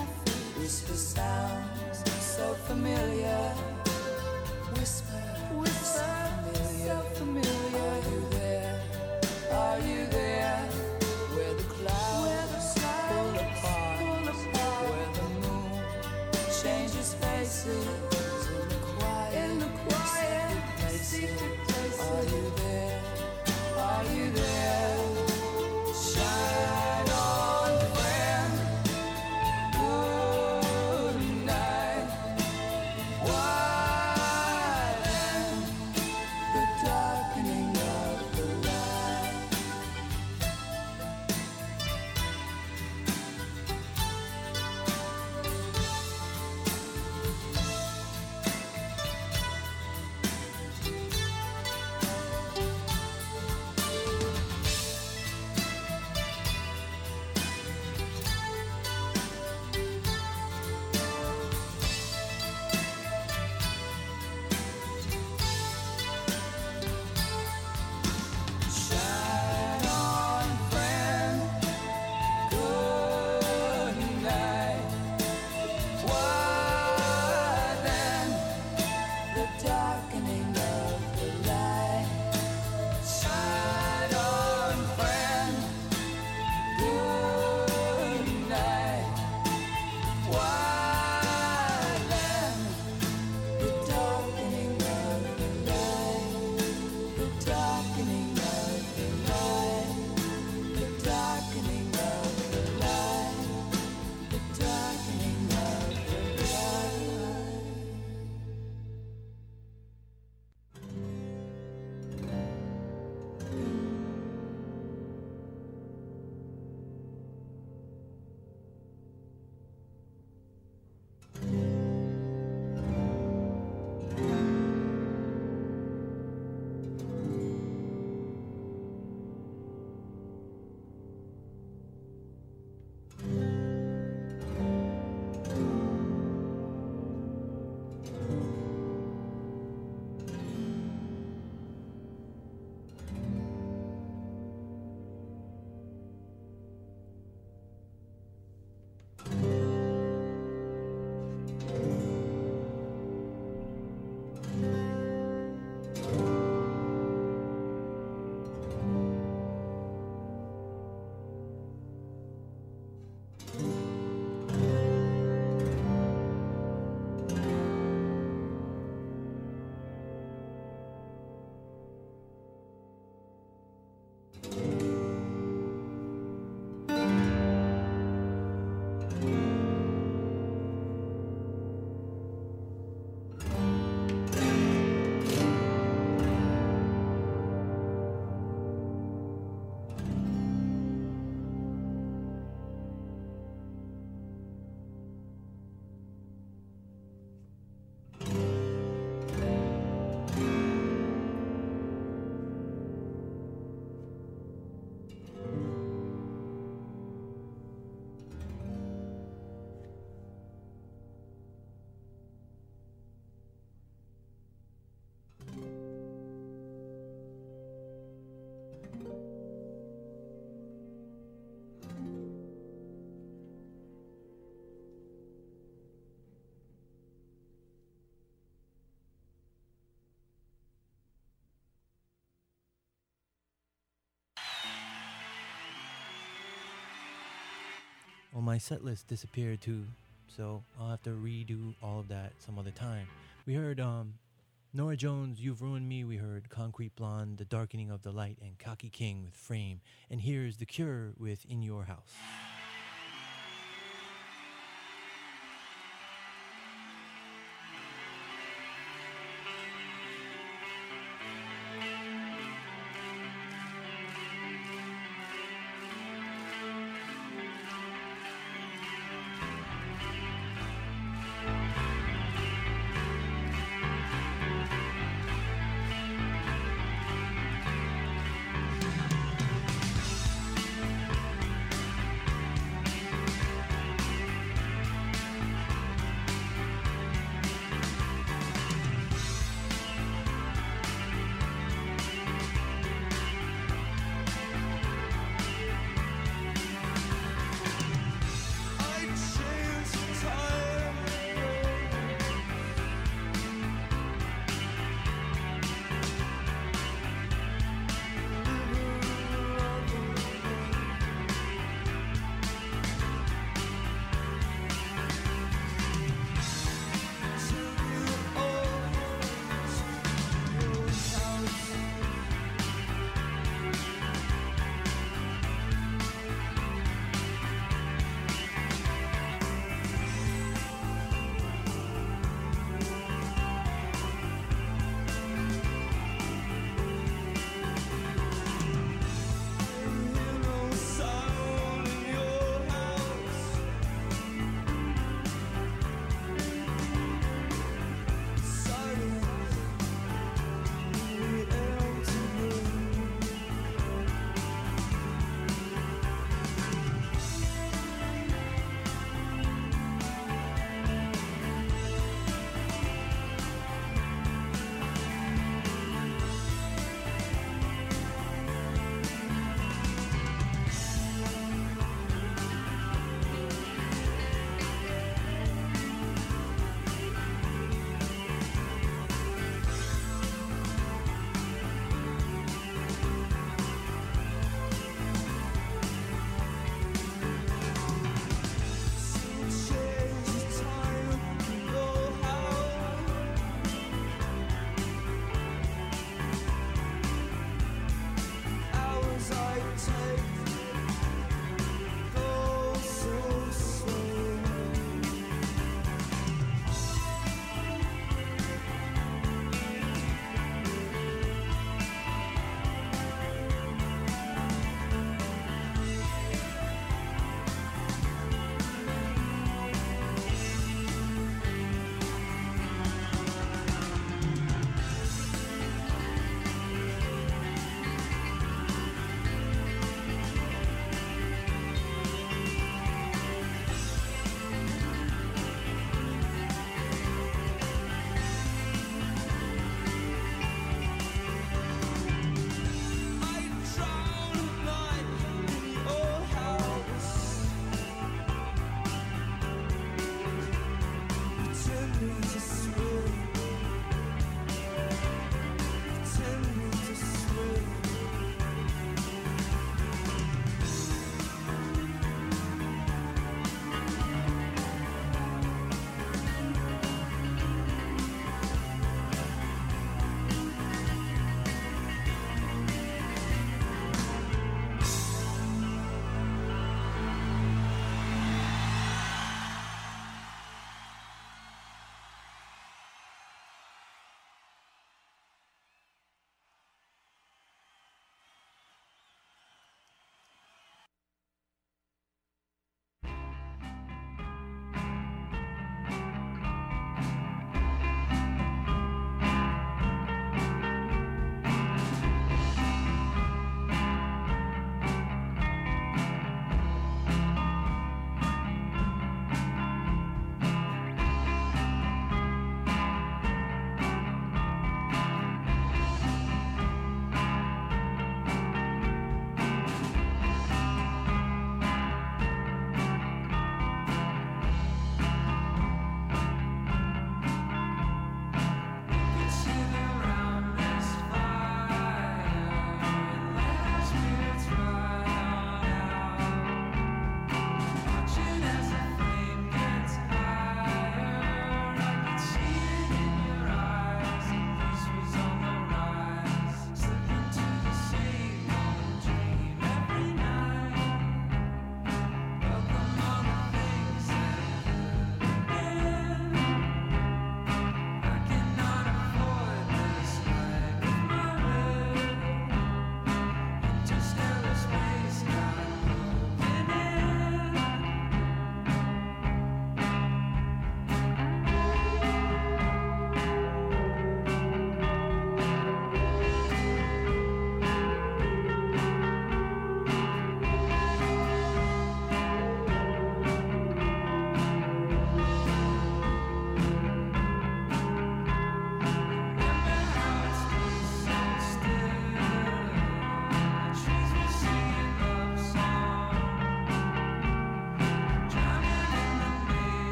[SPEAKER 1] Well, my set list disappeared too, so I'll have to redo all of that some other time. We heard um, Nora Jones, You've Ruined Me. We heard Concrete Blonde, The Darkening of the Light, and Cocky King with Frame. And here's The Cure with In Your House.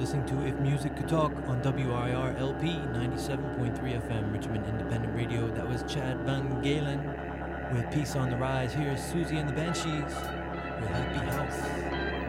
[SPEAKER 1] listening to If Music Could Talk on W R I R L P ninety-seven point three F M, Richmond Independent Radio. That was Chad Van Galen with Peace on the Rise. Here's Susie and the Banshees with Happy House.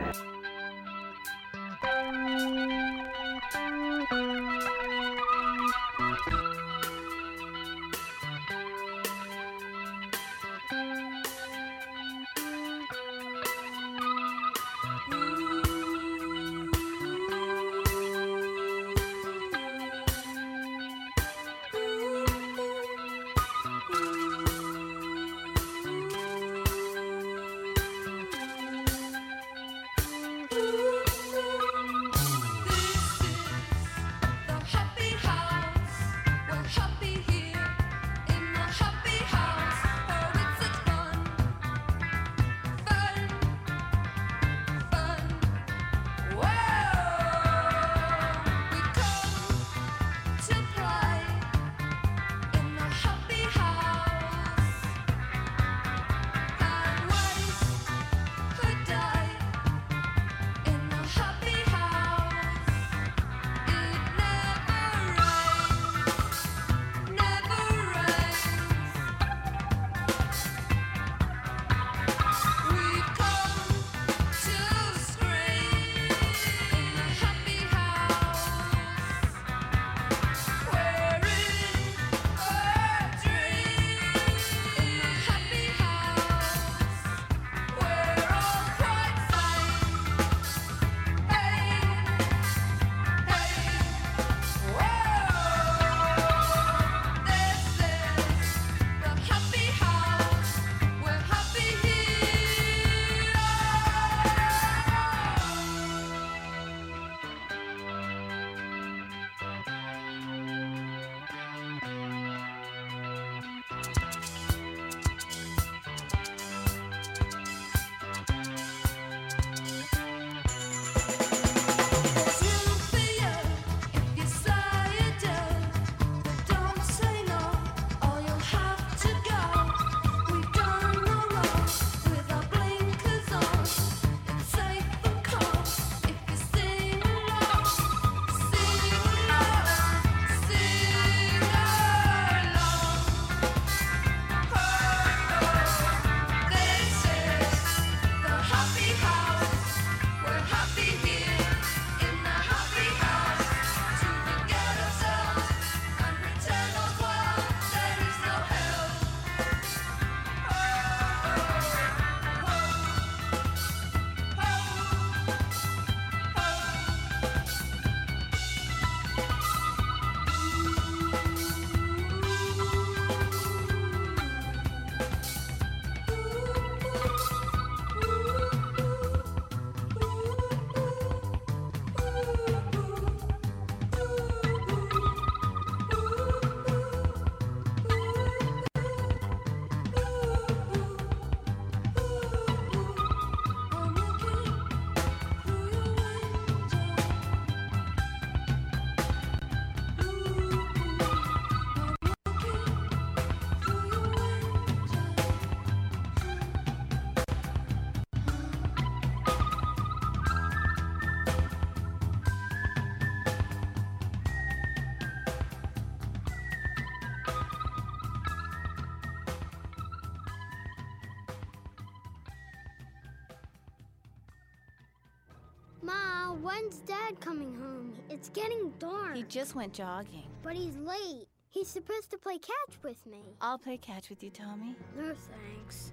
[SPEAKER 9] Ma, when's Dad coming home? It's getting dark.
[SPEAKER 10] He just went jogging.
[SPEAKER 9] But he's late. He's supposed to play catch with me.
[SPEAKER 10] I'll play catch with you, Tommy.
[SPEAKER 9] No thanks.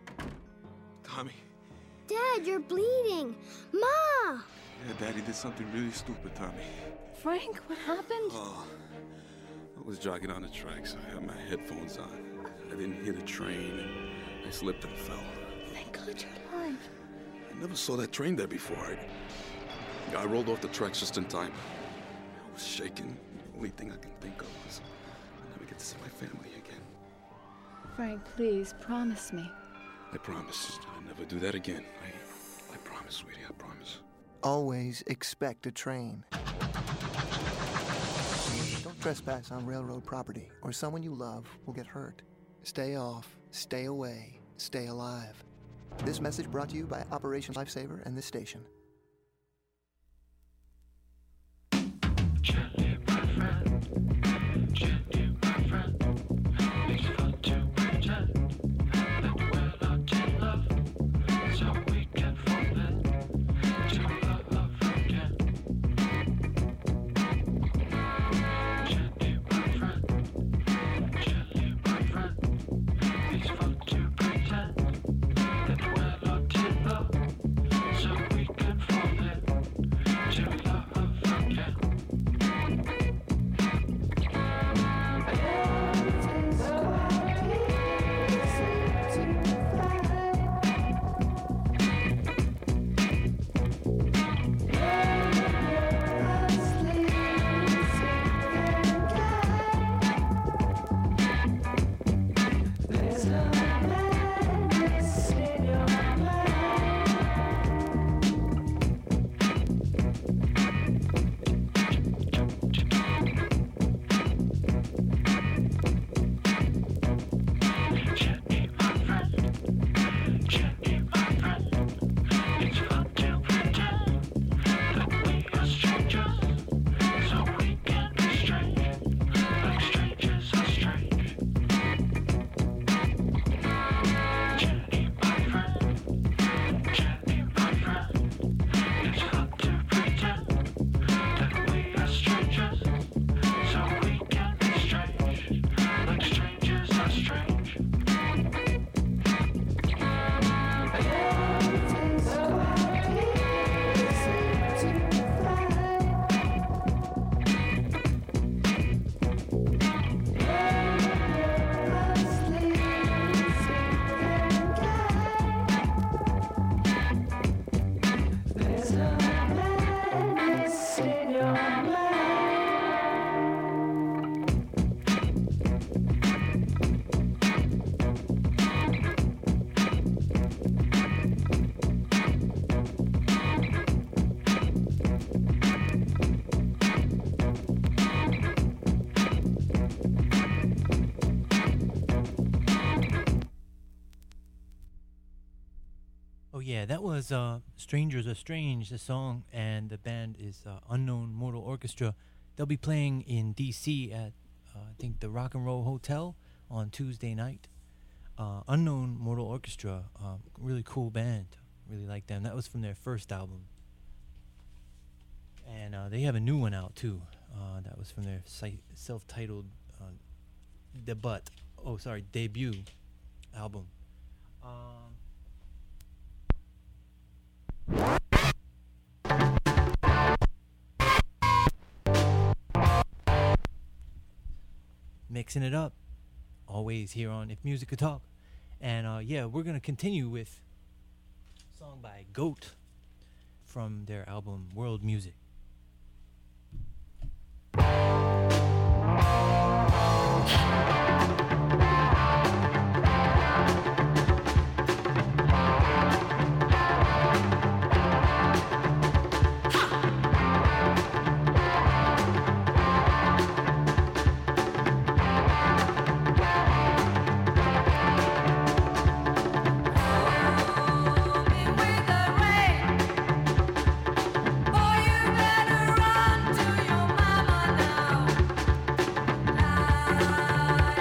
[SPEAKER 11] Tommy.
[SPEAKER 9] Dad, you're bleeding. Ma!
[SPEAKER 11] Yeah, Daddy did something really stupid, Tommy.
[SPEAKER 10] Frank, what happened?
[SPEAKER 11] Oh, I was jogging on the tracks. I had my headphones on. I didn't hear the train, and I slipped and fell.
[SPEAKER 10] Thank God you're alive.
[SPEAKER 11] I never saw that train there before. I, I rolled off the tracks just in time. I was shaking. The only thing I can think of was I'll never get to see my family again.
[SPEAKER 10] Frank, please, promise me.
[SPEAKER 11] I promise. I'll never do that again. I, I promise, sweetie, I promise.
[SPEAKER 12] Always expect a train. Don't trespass on railroad property, or someone you love will get hurt. Stay off, stay away, stay alive. This message brought to you by Operation Lifesaver and this station.
[SPEAKER 1] yeah, that was uh, Strangers Are Strange, the song, and the band is uh, Unknown Mortal Orchestra. They'll be playing in D C at, uh, I think, the Rock and Roll Hotel on Tuesday night. Uh, Unknown Mortal Orchestra, um, really cool band. Really like them. That was from their first album. And uh, they have a new one out, too. Uh, that was from their si- self-titled uh, debut. Oh, sorry, debut album. Um... Mixing it up, always here on If Music Could Talk. And uh, yeah, we're going to continue with a song by Goat from their album World Music.
[SPEAKER 13] Boy, you better run to your mama now.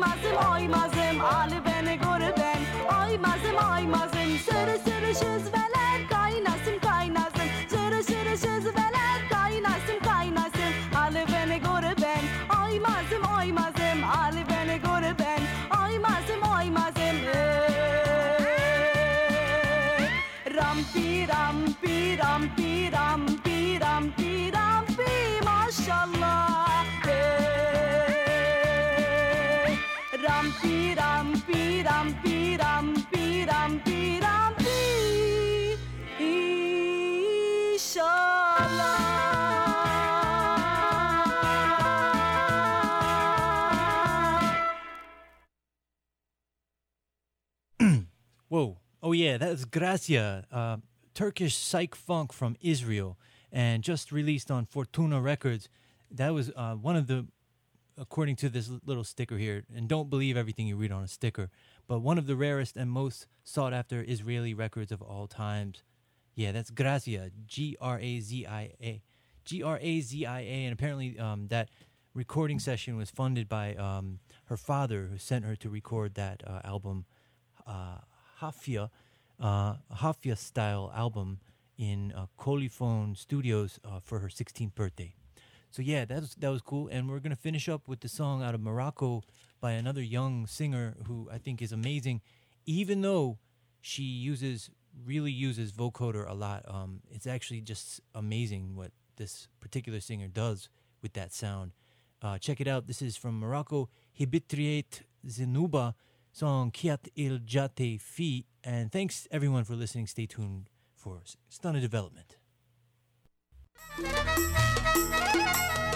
[SPEAKER 13] mazim, oy mazim, Ali beni gurben. Oy mazim, oy mazim, sürü sürü şüzveler kaynasın kaynasın. Sürü sürü şüzveler kaynasın kaynasın. Ali beni gurben. Oy mazim, oy mazim, Ali beni gurben. Oy mazim, oy mazim. Rampi rampi rampi rampi rampi rampi maşallah. Rampi rampi rampi rampi rampi rampi inşallah.
[SPEAKER 1] Whoa. Oh, yeah, that was Gracia, uh, Turkish psych funk from Israel, and just released on Fortuna Records. That was uh, one of the, according to this little sticker here, and don't believe everything you read on a sticker, but one of the rarest and most sought-after Israeli records of all times. Yeah, that's Gracia, G R A Z I A. G R A Z I A, and apparently um, that recording session was funded by um, her father, who sent her to record that uh, album, uh, Hafia, uh, Hafia style album in uh, Coliphone Studios uh, for her sixteenth birthday. So yeah, that was that was cool, and we're gonna finish up with the song out of Morocco by another young singer who I think is amazing, even though she uses really uses vocoder a lot. Um, it's actually just amazing what this particular singer does with that sound. Uh, check it out. This is from Morocco, Hibitriet Zenuba, song Kiat Il Jate Fi, and thanks everyone for listening. Stay tuned for Stunner Development.